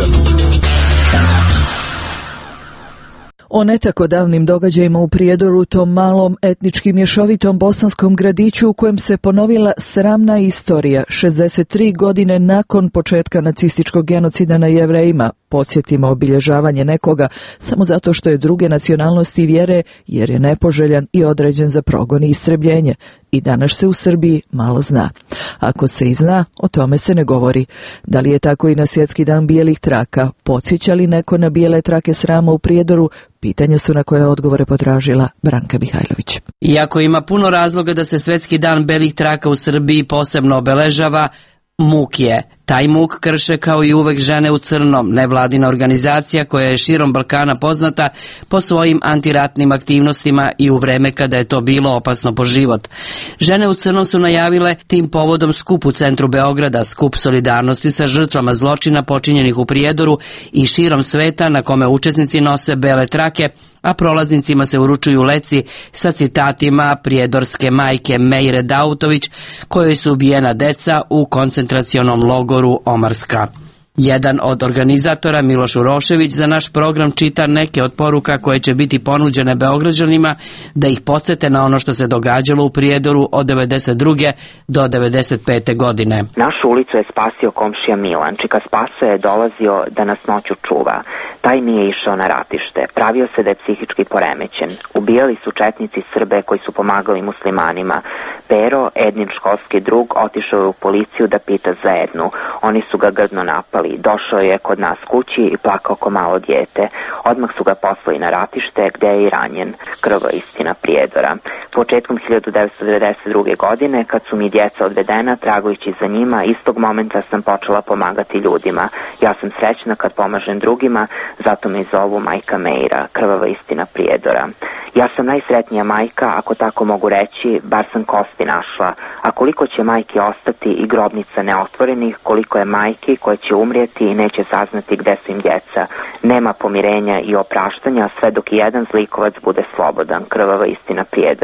O ne tako davnim događajima u Prijedoru, tom malom etnički mješovitom bosanskom gradiću u kojem se ponovila sramna istorija šezdeset tri godine nakon početka nacističkog genocida na Jevrejima. Podsjetimo obilježavanje nekoga samo zato što je druge nacionalnosti i vjere, jer je nepoželjan i određen za progon i istrebljenje. I danas se u Srbiji malo zna. Ako se i zna, o tome se ne govori. Da li je tako i na svjetski dan bijelih traka? Podsjeća li neko na bijele trake srama u Prijedoru? Pitanja su na koje odgovore potražila Branka Mihajlović. Iako ima puno razloga da se svjetski dan belih traka u Srbiji posebno obeležava, muk je. Taj muk krše kao i uvek žene u crnom, nevladina organizacija koja je širom Balkana poznata po svojim antiratnim aktivnostima i u vreme kada je to bilo opasno po život. Žene u crnom su najavile tim povodom skup u centru Beograda, skup solidarnosti sa žrtvama zločina počinjenih u Prijedoru i širom sveta na kome učesnici nose bele trake, a prolaznicima se uručuju leci sa citatima prijedorske majke Mejre Dautović, kojoj su ubijena deca u koncentracionom logoru Omarska. Jedan od organizatora, Miloš Urošević, za naš program čita neke od poruka koje će biti ponuđene Beograđanima da ih podsjete na ono što se događalo u Prijedoru od devedeset druge do devedeset pete godine. Našu ulicu je spasio komšija Milan, čika spasa je dolazio da nas noću čuva. Taj nije išao na ratište, pravio se da je psihički poremećen. Ubijali su četnici Srbe koji su pomagali muslimanima. Pero, Ednin školski drug, otišao je u policiju da pita za Ednu. Oni su ga grdno napali. Došao je kod nas kući i plakao ko malo dijete. Odmah su ga poslali na ratište gdje je i ranjen. Krva istina Prijedora. Početkom hiljadu devetsto devedeset druge. godine, kad su mi djeca odvedena, tragujući za njima, istog momenta sam počela pomagati ljudima. Ja sam srećna kad pomažem drugima, zato me zovu majka Mejra, krvava istina Prijedora. Ja sam najsretnija majka, ako tako mogu reći, bar sam kosti našla. A koliko će majki ostati i grobnica neotvorenih, koliko je majki koje će umrijeti i neće saznati gde su im djeca. Nema pomirenja i opraštanja sve dok i jedan zlikovac bude slobodan. Krvava istina Prijedora.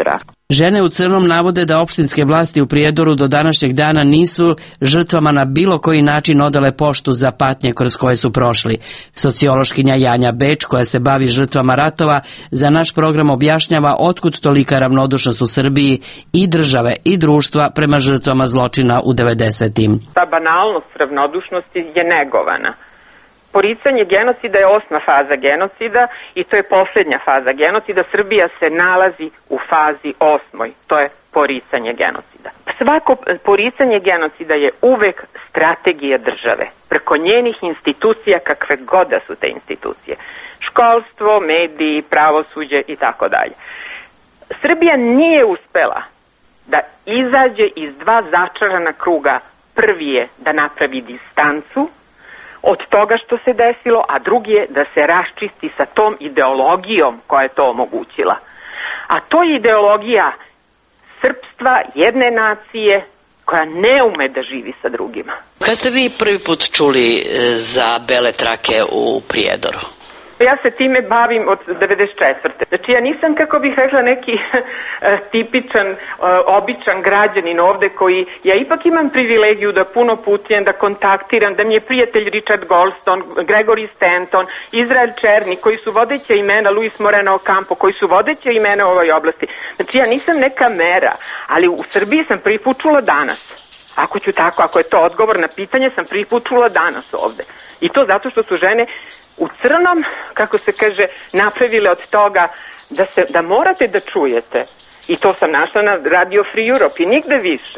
Žene u crnom navode da opštinske vlasti u Prijedoru do današnjeg dana nisu žrtvama na bilo koji način odale poštu za patnje kroz koje su prošli. Sociološkinja Janja Beč, koja se bavi žrtvama ratova, za naš program objašnjava otkud tolika ravnodušnost u Srbiji i države i društva prema žrtvama zločina u devedesetim. Ta banalnost ravnodušnosti je negovana. Poricanje genocida je osma faza genocida i to je posljednja faza genocida. Srbija se nalazi u fazi osmoj, to je poricanje genocida. Svako poricanje genocida je uvek strategija države, preko njenih institucija, kakve god da su te institucije. Školstvo, mediji, pravosuđe i tako dalje. Srbija nije uspela da izađe iz dva začarana kruga. Prvi je da napravi distancu od toga što se desilo, a drugi je da se raščisti sa tom ideologijom koja je to omogućila. A to je ideologija srpstva, jedne nacije koja ne ume da živi sa drugima. Kad ste vi prvi put čuli za bele trake u Prijedoru? Ja se time bavim od devedeset četvrte. Znači ja nisam, kako bih rekla, neki tipičan, običan građanin ovde koji, ja ipak imam privilegiju da puno putujem, da kontaktiram, da mi je prijatelj Richard Goldstone, Gregory Stanton, Izrael Černi, koji su vodeća imena, Luis Moreno Ocampo, koji su vodeća imena u ovoj oblasti. Znači ja nisam neka mera, ali u Srbiji sam prvi put čula danas. Ako ću tako, ako je to odgovor na pitanje, sam prvi put čula danas ovde. I to zato što su žene u crnom, kako se kaže, napravile od toga da, se, da morate da čujete. I to sam našla na Radio Free Europe i nigde više.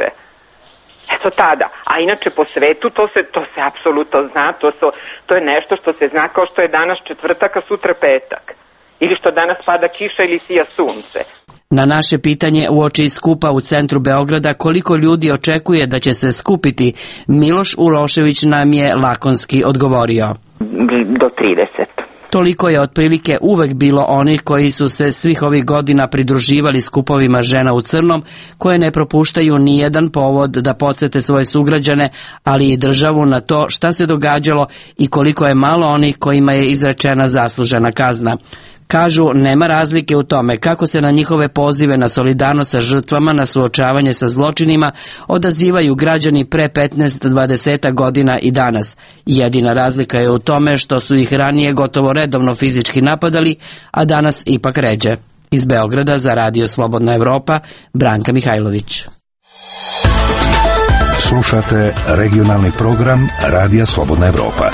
Eto tada. A inače po svetu to se, to se apsolutno zna, to, so, to je nešto što se zna kao što je danas četvrtak, a sutra petak. Ili što danas pada kiša ili sija sunce. Na naše pitanje uoči skupa u centru Beograda koliko ljudi očekuje da će se skupiti, Miloš Urošević nam je lakonski odgovorio. Do trideset. Toliko je otprilike uvek bilo onih koji su se svih ovih godina pridruživali skupovima žena u crnom, koje ne propuštaju ni jedan povod da podsete svoje sugrađane, ali i državu na to šta se događalo i koliko je malo onih kojima je izrečena zaslužena kazna. Kažu, nema razlike u tome kako se na njihove pozive na solidarnost sa žrtvama, na suočavanje sa zločinima odazivaju građani pre petnaest do dvadeset godina i danas. Jedina razlika je u tome što su ih ranije gotovo redovno fizički napadali, a danas ipak ređe. Iz Beograda za Radio Slobodna Evropa, Branka Mihajlović. Slušate regionalni program Radija Slobodna Evropa.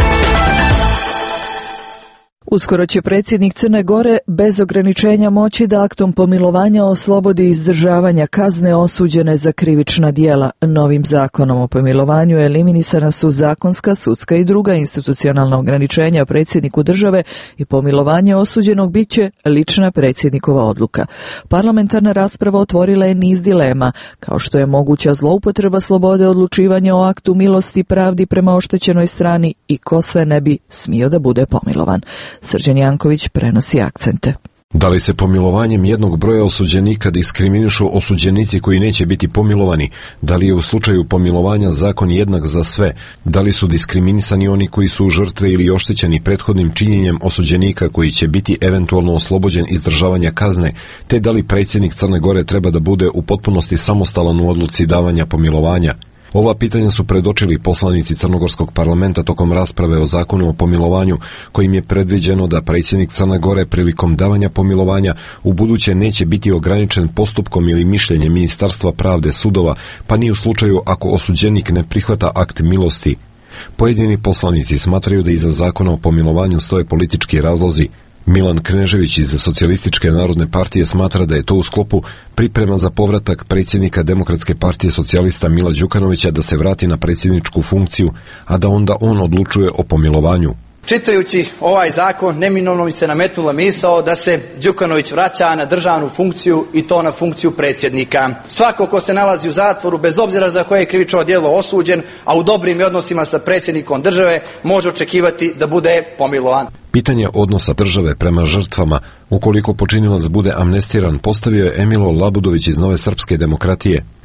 Uskoro će predsjednik Crne Gore bez ograničenja moći da aktom pomilovanja oslobodi izdržavanja kazne osuđene za krivična djela. Novim zakonom o pomilovanju eliminisana su zakonska, sudska i druga institucionalna ograničenja predsjedniku države i pomilovanje osuđenog bit će lična predsjednikova odluka. Parlamentarna rasprava otvorila je niz dilema, kao što je moguća zloupotreba slobode odlučivanja o aktu milosti i pravdi prema oštećenoj strani i ko sve ne bi smio da bude pomilovan. Srđan Janković prenosi akcente. Da li se pomilovanjem jednog broja osuđenika diskriminišu osuđenici koji neće biti pomilovani? Da li je u slučaju pomilovanja zakon jednak za sve? Da li su diskriminisani oni koji su žrtve ili oštećeni prethodnim činjenjem osuđenika koji će biti eventualno oslobođen izdržavanja kazne? Te da li predsjednik Crne Gore treba da bude u potpunosti samostalan u odluci davanja pomilovanja? Ova pitanja su predočili poslanici Crnogorskog parlamenta tokom rasprave o zakonu o pomilovanju, kojim je predviđeno da predsjednik Crne Gore prilikom davanja pomilovanja u buduće neće biti ograničen postupkom ili mišljenjem Ministarstva pravde sudova, pa ni u slučaju ako osuđenik ne prihvata akt milosti. Pojedini poslanici smatraju da iza zakona o pomilovanju stoje politički razlozi. Milan Knežević iz Socijalističke narodne partije smatra da je to u sklopu priprema za povratak predsjednika Demokratske partije socijalista Mila Đukanovića da se vrati na predsjedničku funkciju, a da onda on odlučuje o pomilovanju. Čitajući ovaj zakon, neminovno mi se nametnula misao da se Đukanović vraća na državnu funkciju i to na funkciju predsjednika. Svako ko se nalazi u zatvoru, bez obzira za koje je krivično djelo osuđen, a u dobrim odnosima sa predsjednikom države, može očekivati da bude pomilovan. Pitanje odnosa države prema žrtvama, ukoliko počinilac bude amnestiran, postavio je Emilo Labudović iz Nove srpske demokratije.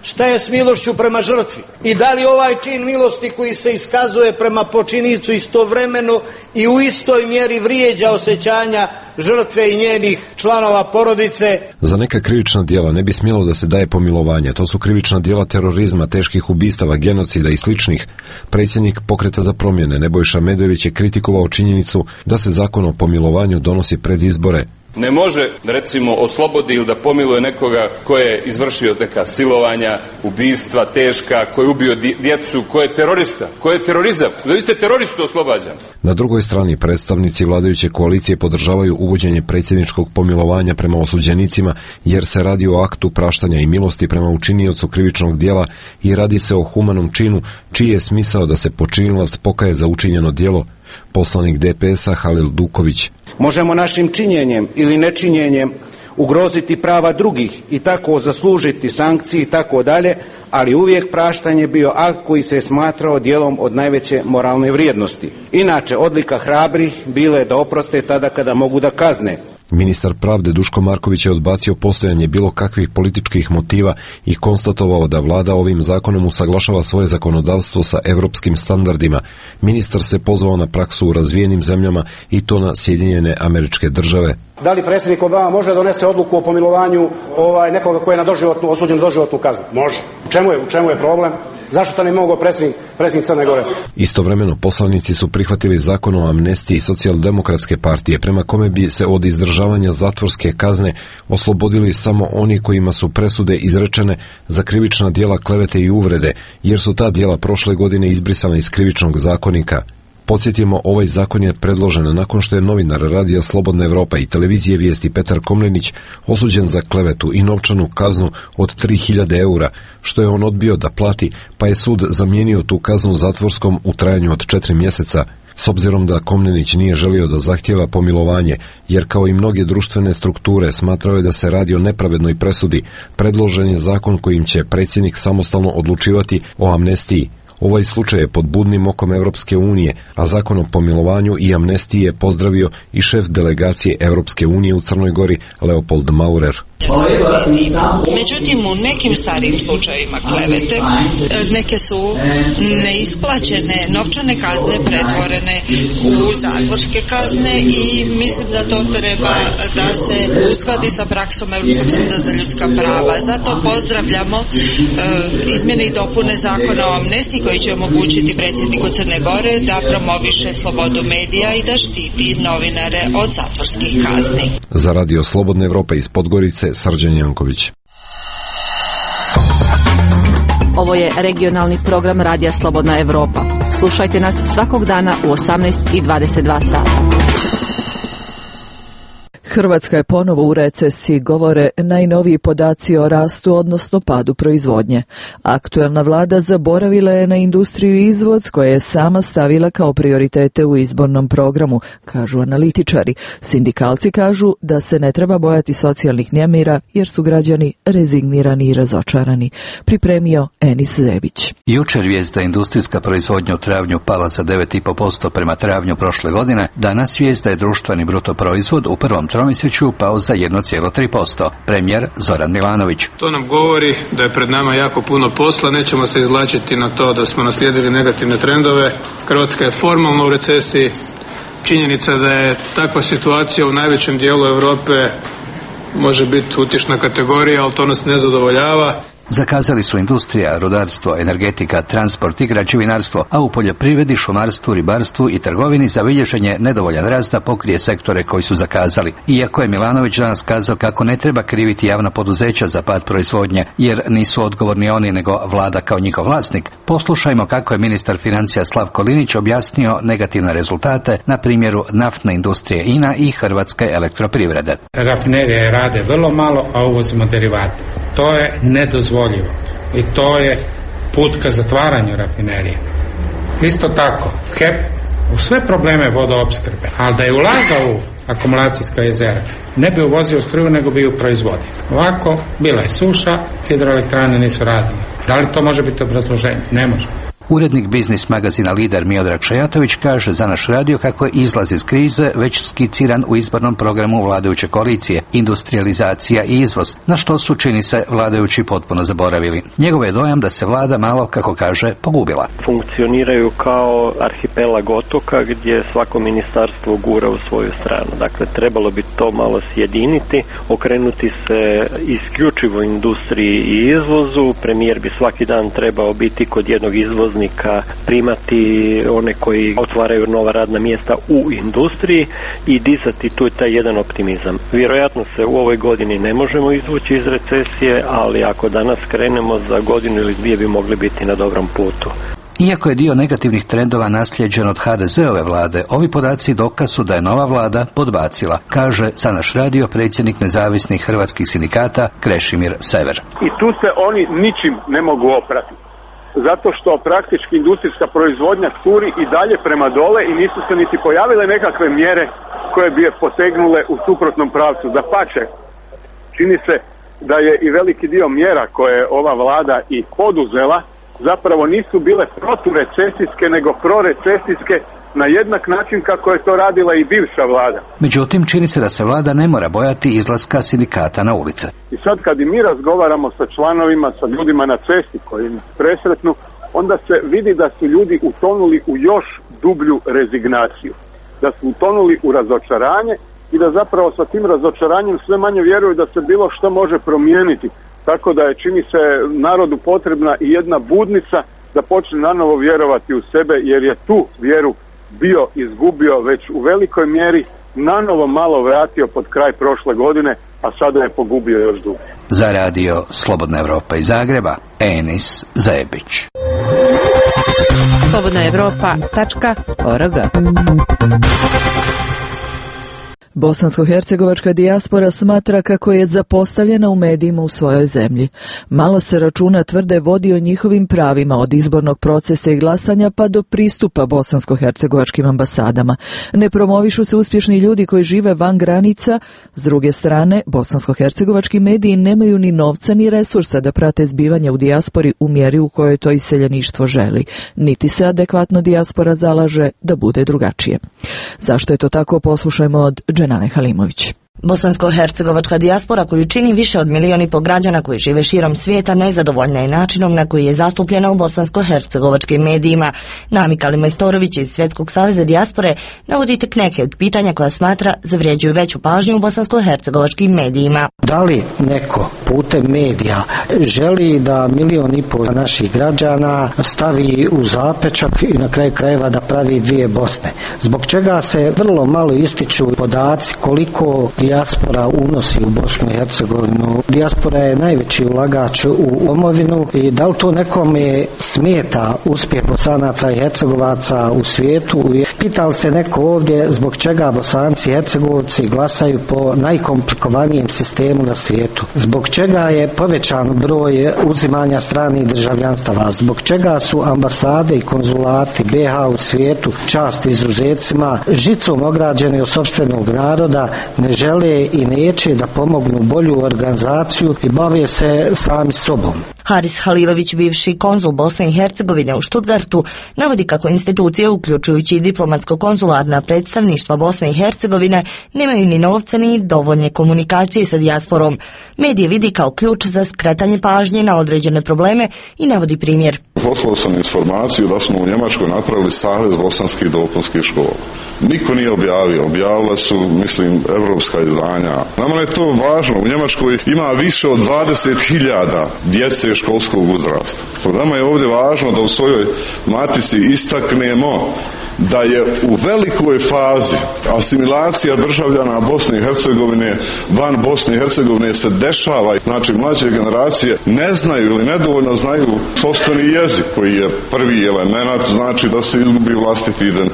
Šta je s milošću prema žrtvi? I da li ovaj čin milosti koji se iskazuje prema počiniocu istovremeno i u istoj mjeri vrijeđa osjećanja žrtve i njenih članova porodice? Za neka krivična djela ne bi smjelo da se daje pomilovanje. To su krivična djela terorizma, teških ubistava, genocida i sličnih. Predsjednik Pokreta za promjene Nebojša Medojević je kritikovao činjenicu da se zakon o pomilovanju donosi pred izbore. Ne može, recimo, oslobodi ili da pomiluje nekoga ko je izvršio neka silovanja, ubistva, teška, ko je ubio djecu, ko je terorista, ko je terorizam. Da vi ste teroristu oslobađani. Na drugoj strani predstavnici vladajuće koalicije podržavaju uvođenje predsjedničkog pomilovanja prema osuđenicima jer se radi o aktu praštanja i milosti prema učiniocu krivičnog djela i radi se o humanom činu čiji je smisao da se počinilac pokaje za učinjeno djelo. Poslanik D P S-a Halil Duković. Možemo našim činjenjem ili nečinjenjem ugroziti prava drugih i tako zaslužiti sankcije i tako dalje, ali uvijek praštanje bio akt koji se je smatrao djelom od najveće moralne vrijednosti. Inače, odlika hrabrih bila je da oproste tada kada mogu da kazne. Ministar pravde Duško Marković je odbacio postojanje bilo kakvih političkih motiva i konstatovao da vlada ovim zakonom usaglašava svoje zakonodavstvo sa europskim standardima. Ministar se pozvao na praksu u razvijenim zemljama i to na Sjedinjene Američke Države. Da li predsjednik Obama može donese odluku o pomilovanju ovaj, nekoga koji je na doživotnu, osuđen na doživotnu kaznu? Može. U čemu je, u čemu je problem? Zašto to ne mogao predsjednik, predsjednik Crne Gore? Istovremeno poslanici su prihvatili zakon o amnestiji Socijaldemokratske partije prema kome bi se od izdržavanja zatvorske kazne oslobodili samo oni kojima su presude izrečene za krivična djela klevete i uvrede, jer su ta djela prošle godine izbrisana iz krivičnog zakonika. Podsjetimo, ovaj zakon je predložen nakon što je novinar Radija Slobodna Evropa i televizije Vijesti Petar Komlenić osuđen za klevetu i novčanu kaznu od tri hiljade eura, što je on odbio da plati, pa je sud zamijenio tu kaznu zatvorskom u trajanju od četiri mjeseca. S obzirom da Komnenić nije želio da zahtjeva pomilovanje, jer kao i mnoge društvene strukture smatrao je da se radi o nepravednoj presudi, predložen je zakon kojim će predsjednik samostalno odlučivati o amnestiji. Ovaj slučaj je pod budnim okom Europske unije, a zakon o pomilovanju i amnestiji je pozdravio i šef delegacije Europske unije u Crnoj Gori Leopold Maurer. Međutim, u nekim starijim slučajevima klevete neke su neisplaćene novčane kazne pretvorene u zatvorske kazne i mislim da to treba da se uskladi sa praksom Europskog suda za ljudska prava. Zato pozdravljamo e, izmjene i dopune zakona o amnestiji koji će omogućiti predsjedniku Crne Gore da promoviše slobodu medija i da štiti novinare od zatvorskih kazni. Za Radio Slobodna Evropa iz Podgorice, Srđan Janković. Ovo je regionalni program Radija Slobodna Evropa. Slušajte nas svakog dana u osamnaest i dvadeset dva sata. Hrvatska je ponovo u recesiji, govore najnoviji podaci o rastu, odnosno padu proizvodnje. Aktuelna vlada zaboravila je na industriju i izvoz koje je sama stavila kao prioritete u izbornom programu, kažu analitičari. Sindikalci kažu da se ne treba bojati socijalnih nemira jer su građani rezignirani i razočarani. Pripremio Enis Zebić. Jučer vijest da industrijska proizvodnja u travnju pala za devet i po posto prema travnju prošle godine, danas vijest da je društveni bruto proizvod u prvom tromjesečju pao za jedan zarez tri posto. Premijer Zoran Milanović. To nam govori da je pred nama jako puno posla, nećemo se izvlačiti na to da smo naslijedili negativne trendove. Hrvatska je formalno u recesiji. Činjenica da je takva situacija u najvećem dijelu Europe može biti utješna kategorija, ali to nas ne zadovoljava. Zakazali su industrija, rudarstvo, energetika, transport i građevinarstvo, a u poljoprivredi, šumarstvu, ribarstvu i trgovini zabilježen je nedovoljan rast da pokrije sektore koji su zakazali. Iako je Milanović danas kazao kako ne treba kriviti javna poduzeća za pad proizvodnje, jer nisu odgovorni oni nego vlada kao njihov vlasnik, poslušajmo kako je ministar financija Slavko Linić objasnio negativne rezultate na primjeru naftne industrije I N A i Hrvatske elektroprivrede. Rafinerije rade vrlo malo, a uvozimo derivate. To je nedozvoljivo i to je put ka zatvaranju rafinerije. Isto tako, H E P u sve probleme vodoopskrbe, ali da je ulagao u akumulacijska jezera, ne bi uvozio struju nego bi ju proizvodio. Ovako, bila je suša, hidroelektrane nisu radile. Da li to može biti obrazloženje? Ne može. Urednik biznis magazina Lider Miodrag Šajatović kaže za naš radio kako je izlaz iz krize već skiciran u izbornom programu vladajuće koalicije, industrijalizacija i izvoz, na što su, čini se, vladajući potpuno zaboravili. Njegov je dojam da se vlada malo, kako kaže, pogubila. Funkcioniraju kao arhipelag otoka gdje svako ministarstvo gura u svoju stranu. Dakle, trebalo bi to malo sjediniti, okrenuti se isključivo industriji i izvozu. Premijer bi svaki dan trebao biti kod jednog izvoznika, primati one koji otvaraju nova radna mjesta u industriji i dizati tu taj jedan optimizam. Vjerojatno se u ovoj godini ne možemo izvući iz recesije, ali ako danas krenemo za godinu ili dvije bi mogli biti na dobrom putu. Iako je dio negativnih trendova nasljeđen od ha de zeove vlade, ovi podaci dokaz su da je nova vlada podbacila, kaže za naš radio predsjednik nezavisnih hrvatskih sindikata Krešimir Sever. I tu se oni ničim ne mogu oprati. Zato što praktički industrijska proizvodnja curi i dalje prema dole i nisu se niti pojavile nekakve mjere koje bi je potegnule u suprotnom pravcu. Dapače, čini se da je i veliki dio mjera koje je ova vlada i poduzela zapravo nisu bile proturecesijske nego prorecesijske na jednak način kako je to radila i bivša vlada. Međutim, čini se da se vlada ne mora bojati izlaska sindikata na ulice. I sad kad i mi razgovaramo sa članovima, sa ljudima na cesti koji presretnu, onda se vidi da su ljudi utonuli u još dublju rezignaciju. Da su utonuli u razočaranje i da zapravo sa tim razočaranjem sve manje vjeruju da se bilo što može promijeniti. Tako da je, čini se, narodu potrebna i jedna budnica da počne nanovo vjerovati u sebe, jer je tu vjeru bio izgubio već u velikoj mjeri, nanovo malo vratio pod kraj prošle godine, a sada je pogubio još dublje. Za radio Slobodna Evropa iz Zagreba, Enis Zebić. slobodna evropa tačka org. Bosansko-hercegovačka dijaspora smatra kako je zapostavljena u medijima u svojoj zemlji. Malo se računa, tvrde, vodi o njihovim pravima od izbornog procesa i glasanja pa do pristupa bosansko-hercegovačkim ambasadama. Ne promovišu se uspješni ljudi koji žive van granica. S druge strane, bosansko-hercegovački mediji nemaju ni novca ni resursa da prate zbivanja u dijaspori u mjeri u kojoj to iseljeništvo želi. Niti se adekvatno dijaspora zalaže da bude drugačije. Zašto je to tako, poslušajmo od Dženane Halimović. Bosansko-hercegovačka dijaspora, koju čini više od milijun i pol građana koji žive širom svijeta, nezadovoljna je načinom na koji je zastupljena u bosansko-hercegovačkim medijima. Namika Majstorović iz Svjetskog saveza dijaspore navodi tek neke od pitanja koja smatra zavređuju veću pažnju u bosansko-hercegovačkim medijima. Da li neko putem medija želi da milijon i pol naših građana stavi u zapečak i na kraju krajeva da pravi dvije Bosne? Zbog čega se vrlo malo ističu podaci koliko dijaspora unosi u Bosnu i Hercegovinu? Dijaspora je najveći ulagač u domovinu i da li to nekome smeta uspjeh Bosanaca i Hercegovaca u svijetu? Pita li se neko ovdje zbog čega Bosanci i Hercegovci glasaju po najkomplikovannijem sistemu na svijetu? Zbog čega je povećan broj uzimanja stranih državljanstava? Zbog čega su ambasade i konzulati be ha u svijetu, čast izuzecima, žicom ograđeni od sopstvenog naroda, ne žele i neće da pomognu bolju organizaciju i bave se sami sobom? Haris Halilović, bivši konzul Bosne i Hercegovine u Stuttgartu, navodi kako institucije, uključujući i diplomatsko-konzularna predstavništva Bosne i Hercegovine, nemaju ni novca ni dovoljne komunikacije sa dijasporom. Medije vidi kao ključ za skretanje pažnje na određene probleme i navodi primjer. Poslao sam informaciju da smo u Njemačkoj napravili savez bosanskih dopunskih škola. Niko nije objavio, objavila su, mislim, evropska izdanja. Nama je to važno, u Njemačkoj ima više od dvadeset hiljada djece školskog uzrasta. Nama je ovdje važno da u svojoj matici istaknemo da je u velikoj fazi asimilacija državljana Bosne i Hercegovine van Bosne i Hercegovine se dešava. Znači, mlađe generacije ne znaju ili nedovoljno znaju sopstveni jezik koji je prvi element, znači da se izgubi vlastiti identitet.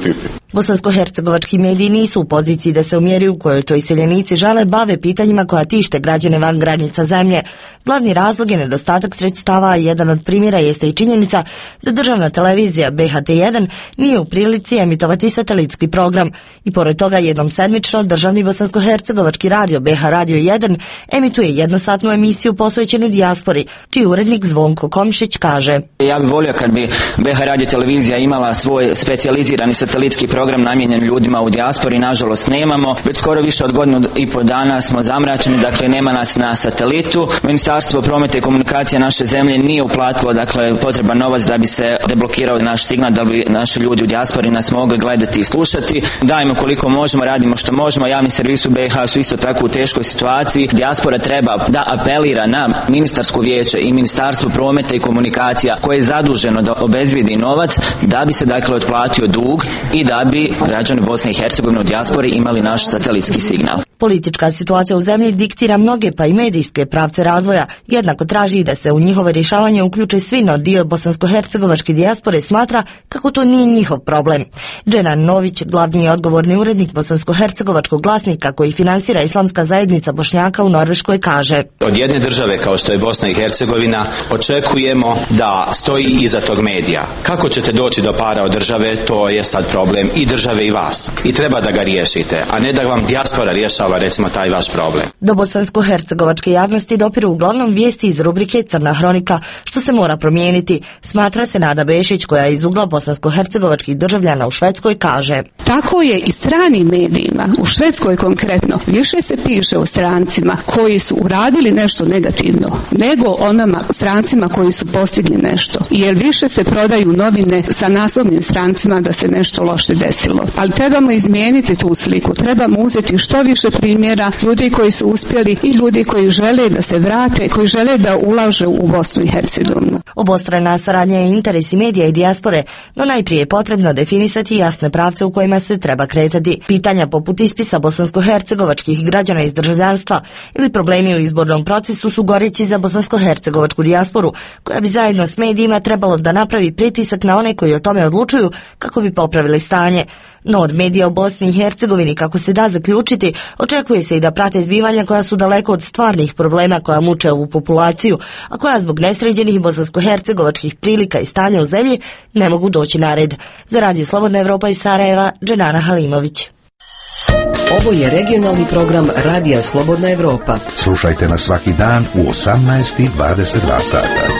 Bosansko-hercegovački mediji nisu u poziciji da se u mjeri u kojoj to iseljenici žele bave pitanjima koja tište građane van granica zemlje. Glavni razlog je nedostatak sredstava, a jedan od primjera jeste i činjenica da državna televizija B H T jedan nije u prilici emitovati satelitski program. I pored toga jednom sedmično državni bosansko-hercegovački radio B H Radio jedan emituje jednosatnu emisiju posvećenu dijaspori, čiji urednik Zvonko Komšić kaže: Ja bih volio kad bi B H Radio televizija imala svoj specijalizirani satelitski program namijenjen ljudima u dijaspori. Nažalost nemamo. Već skoro više od godinu i pol dana smo zamračeni, dakle nema nas na satelitu. Ministarstvo prometa i komunikacija naše zemlje nije uplatilo dakle potreban novac da bi se deblokirao naš signal, da bi naši ljudi u dijaspori nas mogli gledati i slušati. Dajemo koliko možemo, radimo što možemo. Javni servisi u B iH su isto tako u teškoj situaciji. Dijaspora treba da apelira na ministarsko vijeće i Ministarstvo prometa i komunikacija koje je zaduženo da obezbijedi novac da bi se dakle otplatio dug i da bi građani Bosne i Hercegovine u dijaspori imali naš satelitski signal. Politička situacija u zemlji diktira mnoge pa i medijske pravce razvoja. Jednako traži da se u njihovo rješavanje uključe svi, no dio bosansko-hercegovačke dijaspore smatra kako to nije njihov problem. Dženan Nović, glavni i odgovorni urednik bosansko-hercegovačkog glasnika koji finansira islamska zajednica Bošnjaka u Norveškoj, kaže: Od jedne države kao što je Bosna i Hercegovina očekujemo da stoji iza tog medija. Kako ćete doći do para od države, to je sad problem i države i vas. I treba da ga riješite, a ne da vam dijaspora rješava recimo taj vaš problem. Do bosansko-hercegovačke javnosti dopiru uglavnom vijesti iz rubrike Crna hronika, što se mora promijeniti, smatra se Nada Bešić, koja iz ugla bosansko-hercegovačkih državljana u Švedskoj kaže: Tako je i stranim medijima, u Švedskoj konkretno, više se piše o strancima koji su uradili nešto negativno, nego onama strancima koji su postigli nešto. Jer više se prodaju novine sa naslovnim strancima da se nešto loše desilo. Ali trebamo izmijeniti tu sliku, trebamo uzeti što više primjera ljudi koji su uspjeli i ljudi koji žele da se vrate, koji žele da ulaže u Bosnu i Hercegovinu. Obostrana saradnja je interesi medija i dijaspore, no najprije je potrebno definisati jasne pravce u kojima se treba kretati. Pitanja poput ispisa bosansko-hercegovačkih građana iz državljanstva ili problemi u izbornom procesu su goreći za bosansko-hercegovačku dijasporu, koja bi zajedno s medijima trebalo da napravi pritisak na one koji o tome odlučuju kako bi popravili stanje. No od medija u Bosni i Hercegovini, kako se da zaključiti, očekuje se i da prate zbivanja koja su daleko od stvarnih problema koja muče ovu populaciju, a koja zbog nesređenih bosansko-hercegovačkih prilika i stanja u zemlji ne mogu doći na red. Za Radio Slobodna Evropa iz Sarajeva, Dženana Halimović. Ovo je regionalni program Radija Slobodna Evropa. Slušajte nas svaki dan u osamnaest i dvadeset dva sata.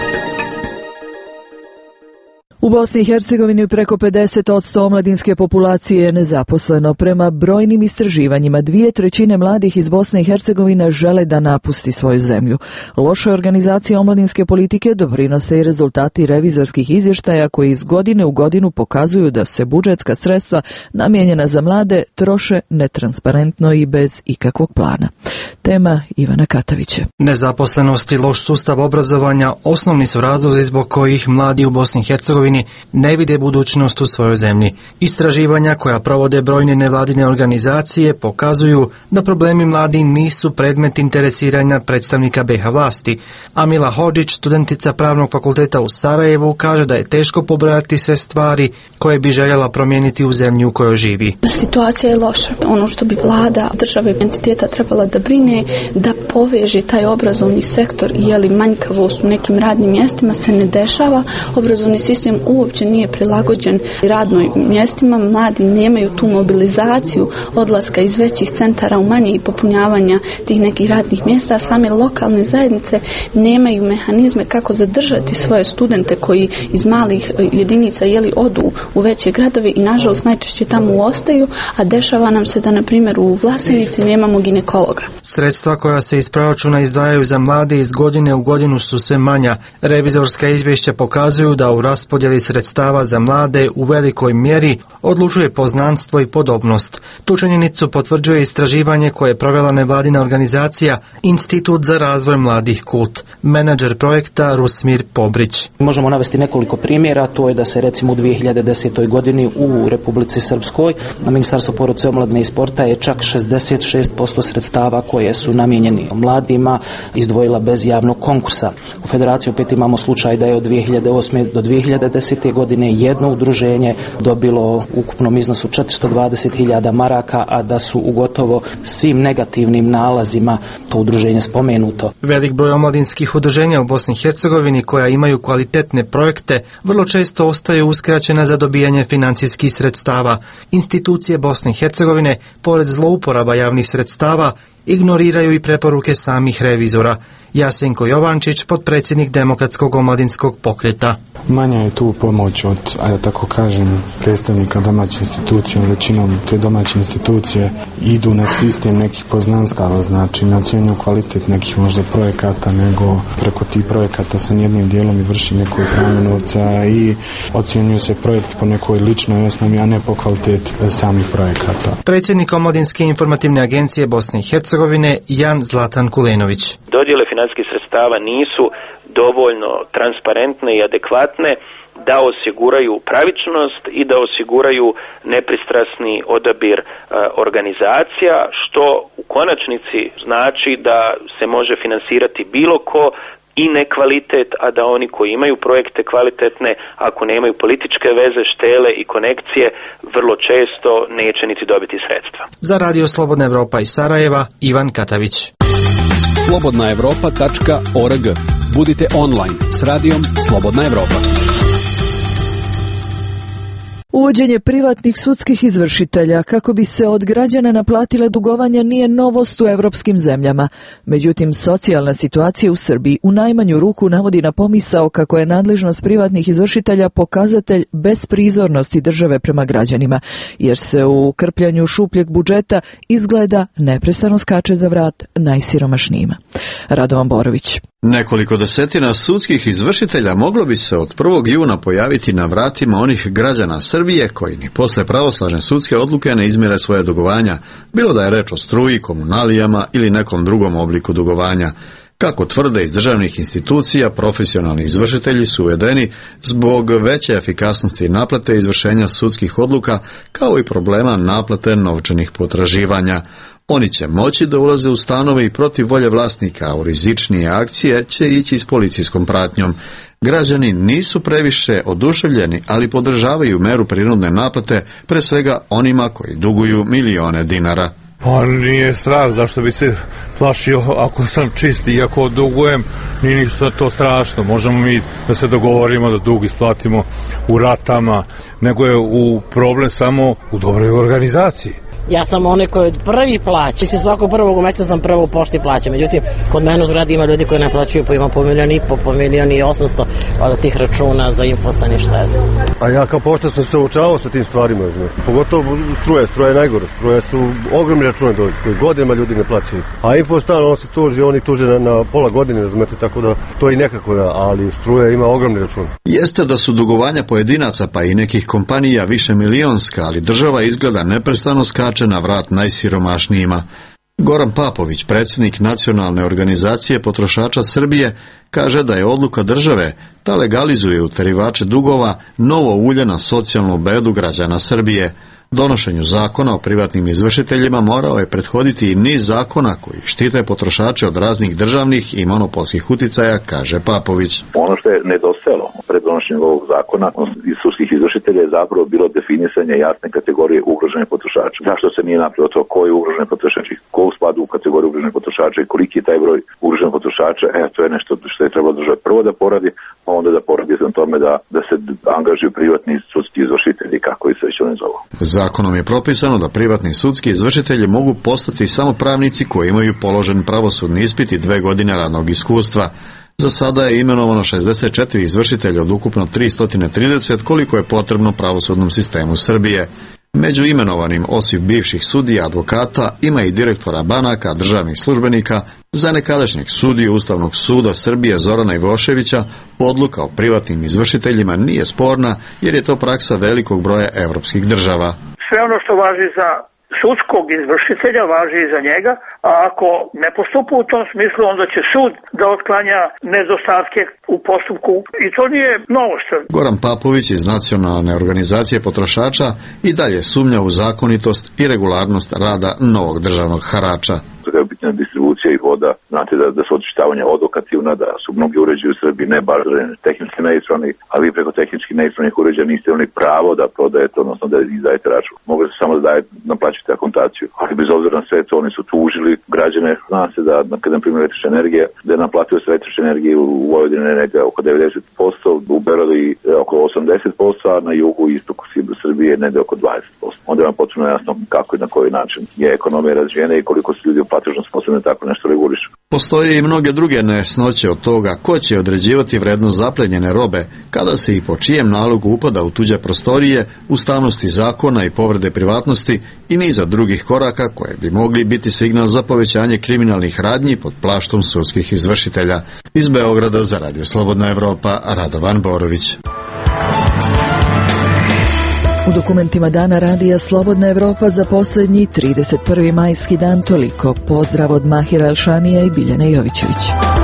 U Bosni i Hercegovini preko pedeset posto omladinske populacije je nezaposleno. Prema brojnim istraživanjima, dvije trećine mladih iz Bosne i Hercegovine žele da napusti svoju zemlju. Loša organizacija omladinske politike doprinose i rezultati revizorskih izvještaja koji iz godine u godinu pokazuju da se budžetska sredstva namijenjena za mlade troše netransparentno i bez ikakvog plana. Tema Ivana Katavića. Nezaposlenost i loš sustav obrazovanja osnovni su razlozi zbog kojih mladi u Bosni i Hercegovini ne vide budućnost u svojoj zemlji. Istraživanja koja provode brojne nevladine organizacije pokazuju da problemi mladi nisu predmet interesiranja predstavnika B iH vlasti. Amila Hodžić, studentica Pravnog fakulteta u Sarajevu, kaže da je teško pobrojati sve stvari koje bi željela promijeniti u zemlji u kojoj živi. Situacija je loša. Ono što bi vlada države entiteta trebala da brine, da poveže taj obrazovni sektor i je li manjkavost u nekim radnim mjestima se ne dešava. Obrazovni sistem uopće nije prilagođen radnoj mjestima, mladi nemaju tu mobilizaciju odlaska iz većih centara u manje i popunjavanja tih nekih radnih mjesta, same lokalne zajednice nemaju mehanizme kako zadržati svoje studente koji iz malih jedinica jeli odu u veće gradove i nažalost najčešće tamo ostaju, a dešava nam se da na primjer u Vlasenici nemamo ginekologa. Sredstva koja se iz proračuna izdvajaju za mlade iz godine u godinu su sve manja. Revizorska izvješća pokazuju da u raspodjeli sredstava za mlade u velikoj mjeri odlučuje poznanstvo i podobnost. Tu činjenicu potvrđuje istraživanje koje je provela nevladina organizacija Institut za razvoj mladih Kult. Menadžer projekta Rusmir Pobrić. Možemo navesti nekoliko primjera, to je da se recimo u dvije hiljade desete. godini u Republici Srpskoj na Ministarstvo porodice, omladine i sporta je čak šezdeset šest posto sredstava koje su namijenjeni mladima izdvojila bez javnog konkursa. U Federaciji opet imamo slučaj da je od dvije hiljade osme do dvije hiljade desete godine jedno udruženje dobilo u ukupnom iznosu četiristo dvadeset hiljada maraka, a da su u gotovo svim negativnim nalazima to udruženje spomenuto. Velik broj omladinskih udruženja u Bosni i Hercegovini koja imaju kvalitetne projekte vrlo često ostaju uskraćena za dobijanje financijskih sredstava. Institucije Bosne i Hercegovine, pored zlouporaba javnih sredstava, ignoriraju i preporuke samih revizora. Jasenko Jovančić, potpredsjednik Demokratskog omladinskog pokreta. Manja je tu pomoć od, a ja tako kažem, predstavnika domaće institucije. Većinom te domaće institucije idu na sistem nekih poznanstava, znači na ocjenju kvalitet nekih možda projekata, nego preko tih projekata sa jednim dijelom i vrši nekoj pranje novca i ocjenjuju se projekt po nekoj ličnoj osnovi, a ne po kvalitet samih projekata. Predsjednik Omladinske informativne agencije Bosne i Hercegovine Jan Zlatan Kulenović. Dodjele financijskih sredstava nisu dovoljno transparentne i adekvatne da osiguraju pravičnost i da osiguraju nepristrasni odabir e, organizacija, što u konačnici znači da se može finansirati bilo ko i nekvalitet, a da oni koji imaju projekte kvalitetne, ako nemaju političke veze, štele i konekcije, vrlo često neće niti dobiti sredstva. Za Radio Slobodna Evropa iz Sarajeva, Ivan Katavić. slobodna evropa tačka org. Budite online s radijom Slobodna Evropa. Uvođenje privatnih sudskih izvršitelja kako bi se od građana naplatile dugovanja nije novost u evropskim zemljama. Međutim, socijalna situacija u Srbiji u najmanju ruku navodi na pomisao kako je nadležnost privatnih izvršitelja pokazatelj besprizornosti države prema građanima, jer se u krpljanju šupljeg budžeta izgleda neprestano skače za vrat najsiromašnijima. Radovan Borović. Nekoliko desetina sudskih izvršitelja moglo bi se od prvog juna pojaviti na vratima onih građana Srbije koji ni posle pravosnažne sudske odluke ne izmire svoje dugovanja, bilo da je reč o struji, komunalijama ili nekom drugom obliku dugovanja. Kako tvrde iz državnih institucija, profesionalni izvršitelji su uvedeni zbog veće efikasnosti naplate i izvršenja sudskih odluka, kao i problema naplate novčanih potraživanja. Oni će moći da ulaze u stanove i protiv volje vlasnika, a u rizičnije akcije će ići s policijskom pratnjom. Građani nisu previše oduševljeni, ali podržavaju meru prinudne naplate, pre svega onima koji duguju milione dinara. Pa nije strah, zašto bi se plašio ako sam čist i ako dugujem, nije ništa to strašno. Možemo mi da se dogovorimo da dug isplatimo u ratama, nego je u problem samo u dobroj organizaciji. Ja sam onaj koji prvi plaća. Mislim, svakog prvog mjeseca sam prvo u pošti plaća. Međutim, kod mene u zgradi ima ljudi koji ne plaćaju po ima po milijon i po, po milijon i osamsto od tih računa za infostan i šta je znam. A ja kao pošta sam se učavao sa tim stvarima. Znači. Pogotovo struje, struje je najgore. Struje su ogromni račune dolazi koji godinama ljudi ne plaćaju. A infostan, on se tuži, oni tuže na, na pola godine, razumete, tako da to i nekako da, ali struje ima ogromni račun. Jeste da su dugovanja pojedinaca pa i nekih kompanija više milionska, ali država izgleda neprestano skače na vrat najsiromašnijima. Goran Papović, predsjednik Nacionalne organizacije potrošača Srbije, kaže da je odluka države da legalizuje uterivače dugova novo ulje na socijalnu bedu građana Srbije. Donošenju zakona o privatnim izvršiteljima morao je prethoditi i niz zakona koji štite potrošače od raznih državnih i monopolskih uticaja, kaže Papović. Ono što je nedostajalo pred donošenjem ovog zakona iz sudskih izvršitelja je zapravo bilo definisanje jasne kategorije ugrožene potrošača. Zašto se nije napravilo to ko je ugrožen potrošač, ko spada u kategoriju ugroženih potrošača i koliki je taj broj ugroženih potrošača? E, to je nešto što je trebalo država prvo da poradi, pa onda da poradi na tome da, da se angažuju privatni sudski izvršitelji, kako i se već oni zovu. Zakonom je propisano da privatni sudski izvršitelji mogu postati samo pravnici koji imaju položen pravosudni ispit i dve godine radnog iskustva. Za sada je imenovano šezdeset četiri izvršitelja od ukupno tristo trideset, koliko je potrebno pravosudnom sistemu Srbije. Među imenovanim, osim bivših sudija, advokata, ima i direktora banaka, državnih službenika. Za nekadašnjeg sudiju Ustavnog suda Srbije Zorana Ivoševića odluka o privatnim izvršiteljima nije sporna, jer je to praksa velikog broja evropskih država. Sve ono što važi za sudskog izvršitelja važi i za njega, a ako ne postupa u tom smislu, onda će sud da otklanja nedostatke u postupku i to nije novost. Goran Papović iz Nacionalne organizacije potrošača i dalje sumnja u zakonitost i regularnost rada novog državnog harača. Kada je bitna distribucija i voda. Znate da, da su očištavanja odokativna, da su mnogi uređaji u Srbiji ne baš tehnički neispravni, a vi preko tehnički neispravnih uređaja niste imali pravo da prodajete, odnosno da izdajete račun. Mogli su samo da dajete, naplaćate akontaciju. Ali bez obzira na sve to, oni su tužili građane. Zna se da, kada na primjer električna energija, da je naplatio se električne energije u Vojvodini neka oko devedeset posto, u Beogradu oko osamdeset posto, a na jugu i istoku Srbije negde oko dvadeset posto. Onda vam potpuno jasno kako i na koji način je ekonomija razvijena i koliko su ljudi platežno sposobni tako nešto regulišu. Postoje i mnoge druge nejasnoće od toga ko će određivati vrednost zaplenjene robe, kada se i po čijem nalogu upada u tuđe prostorije, ustavnosti zakona i povrede privatnosti i niza drugih koraka koje bi mogli biti signal za povećanje kriminalnih radnji pod plaštom sudskih izvršitelja. Iz Beograda za Radio Slobodna Evropa, Radovan Borović. U dokumentima Dana Radija Slobodna Evropa za posljednji trideset prvi majski dan toliko. Pozdrav od Mahira Alšanija i Biljane Jovićević.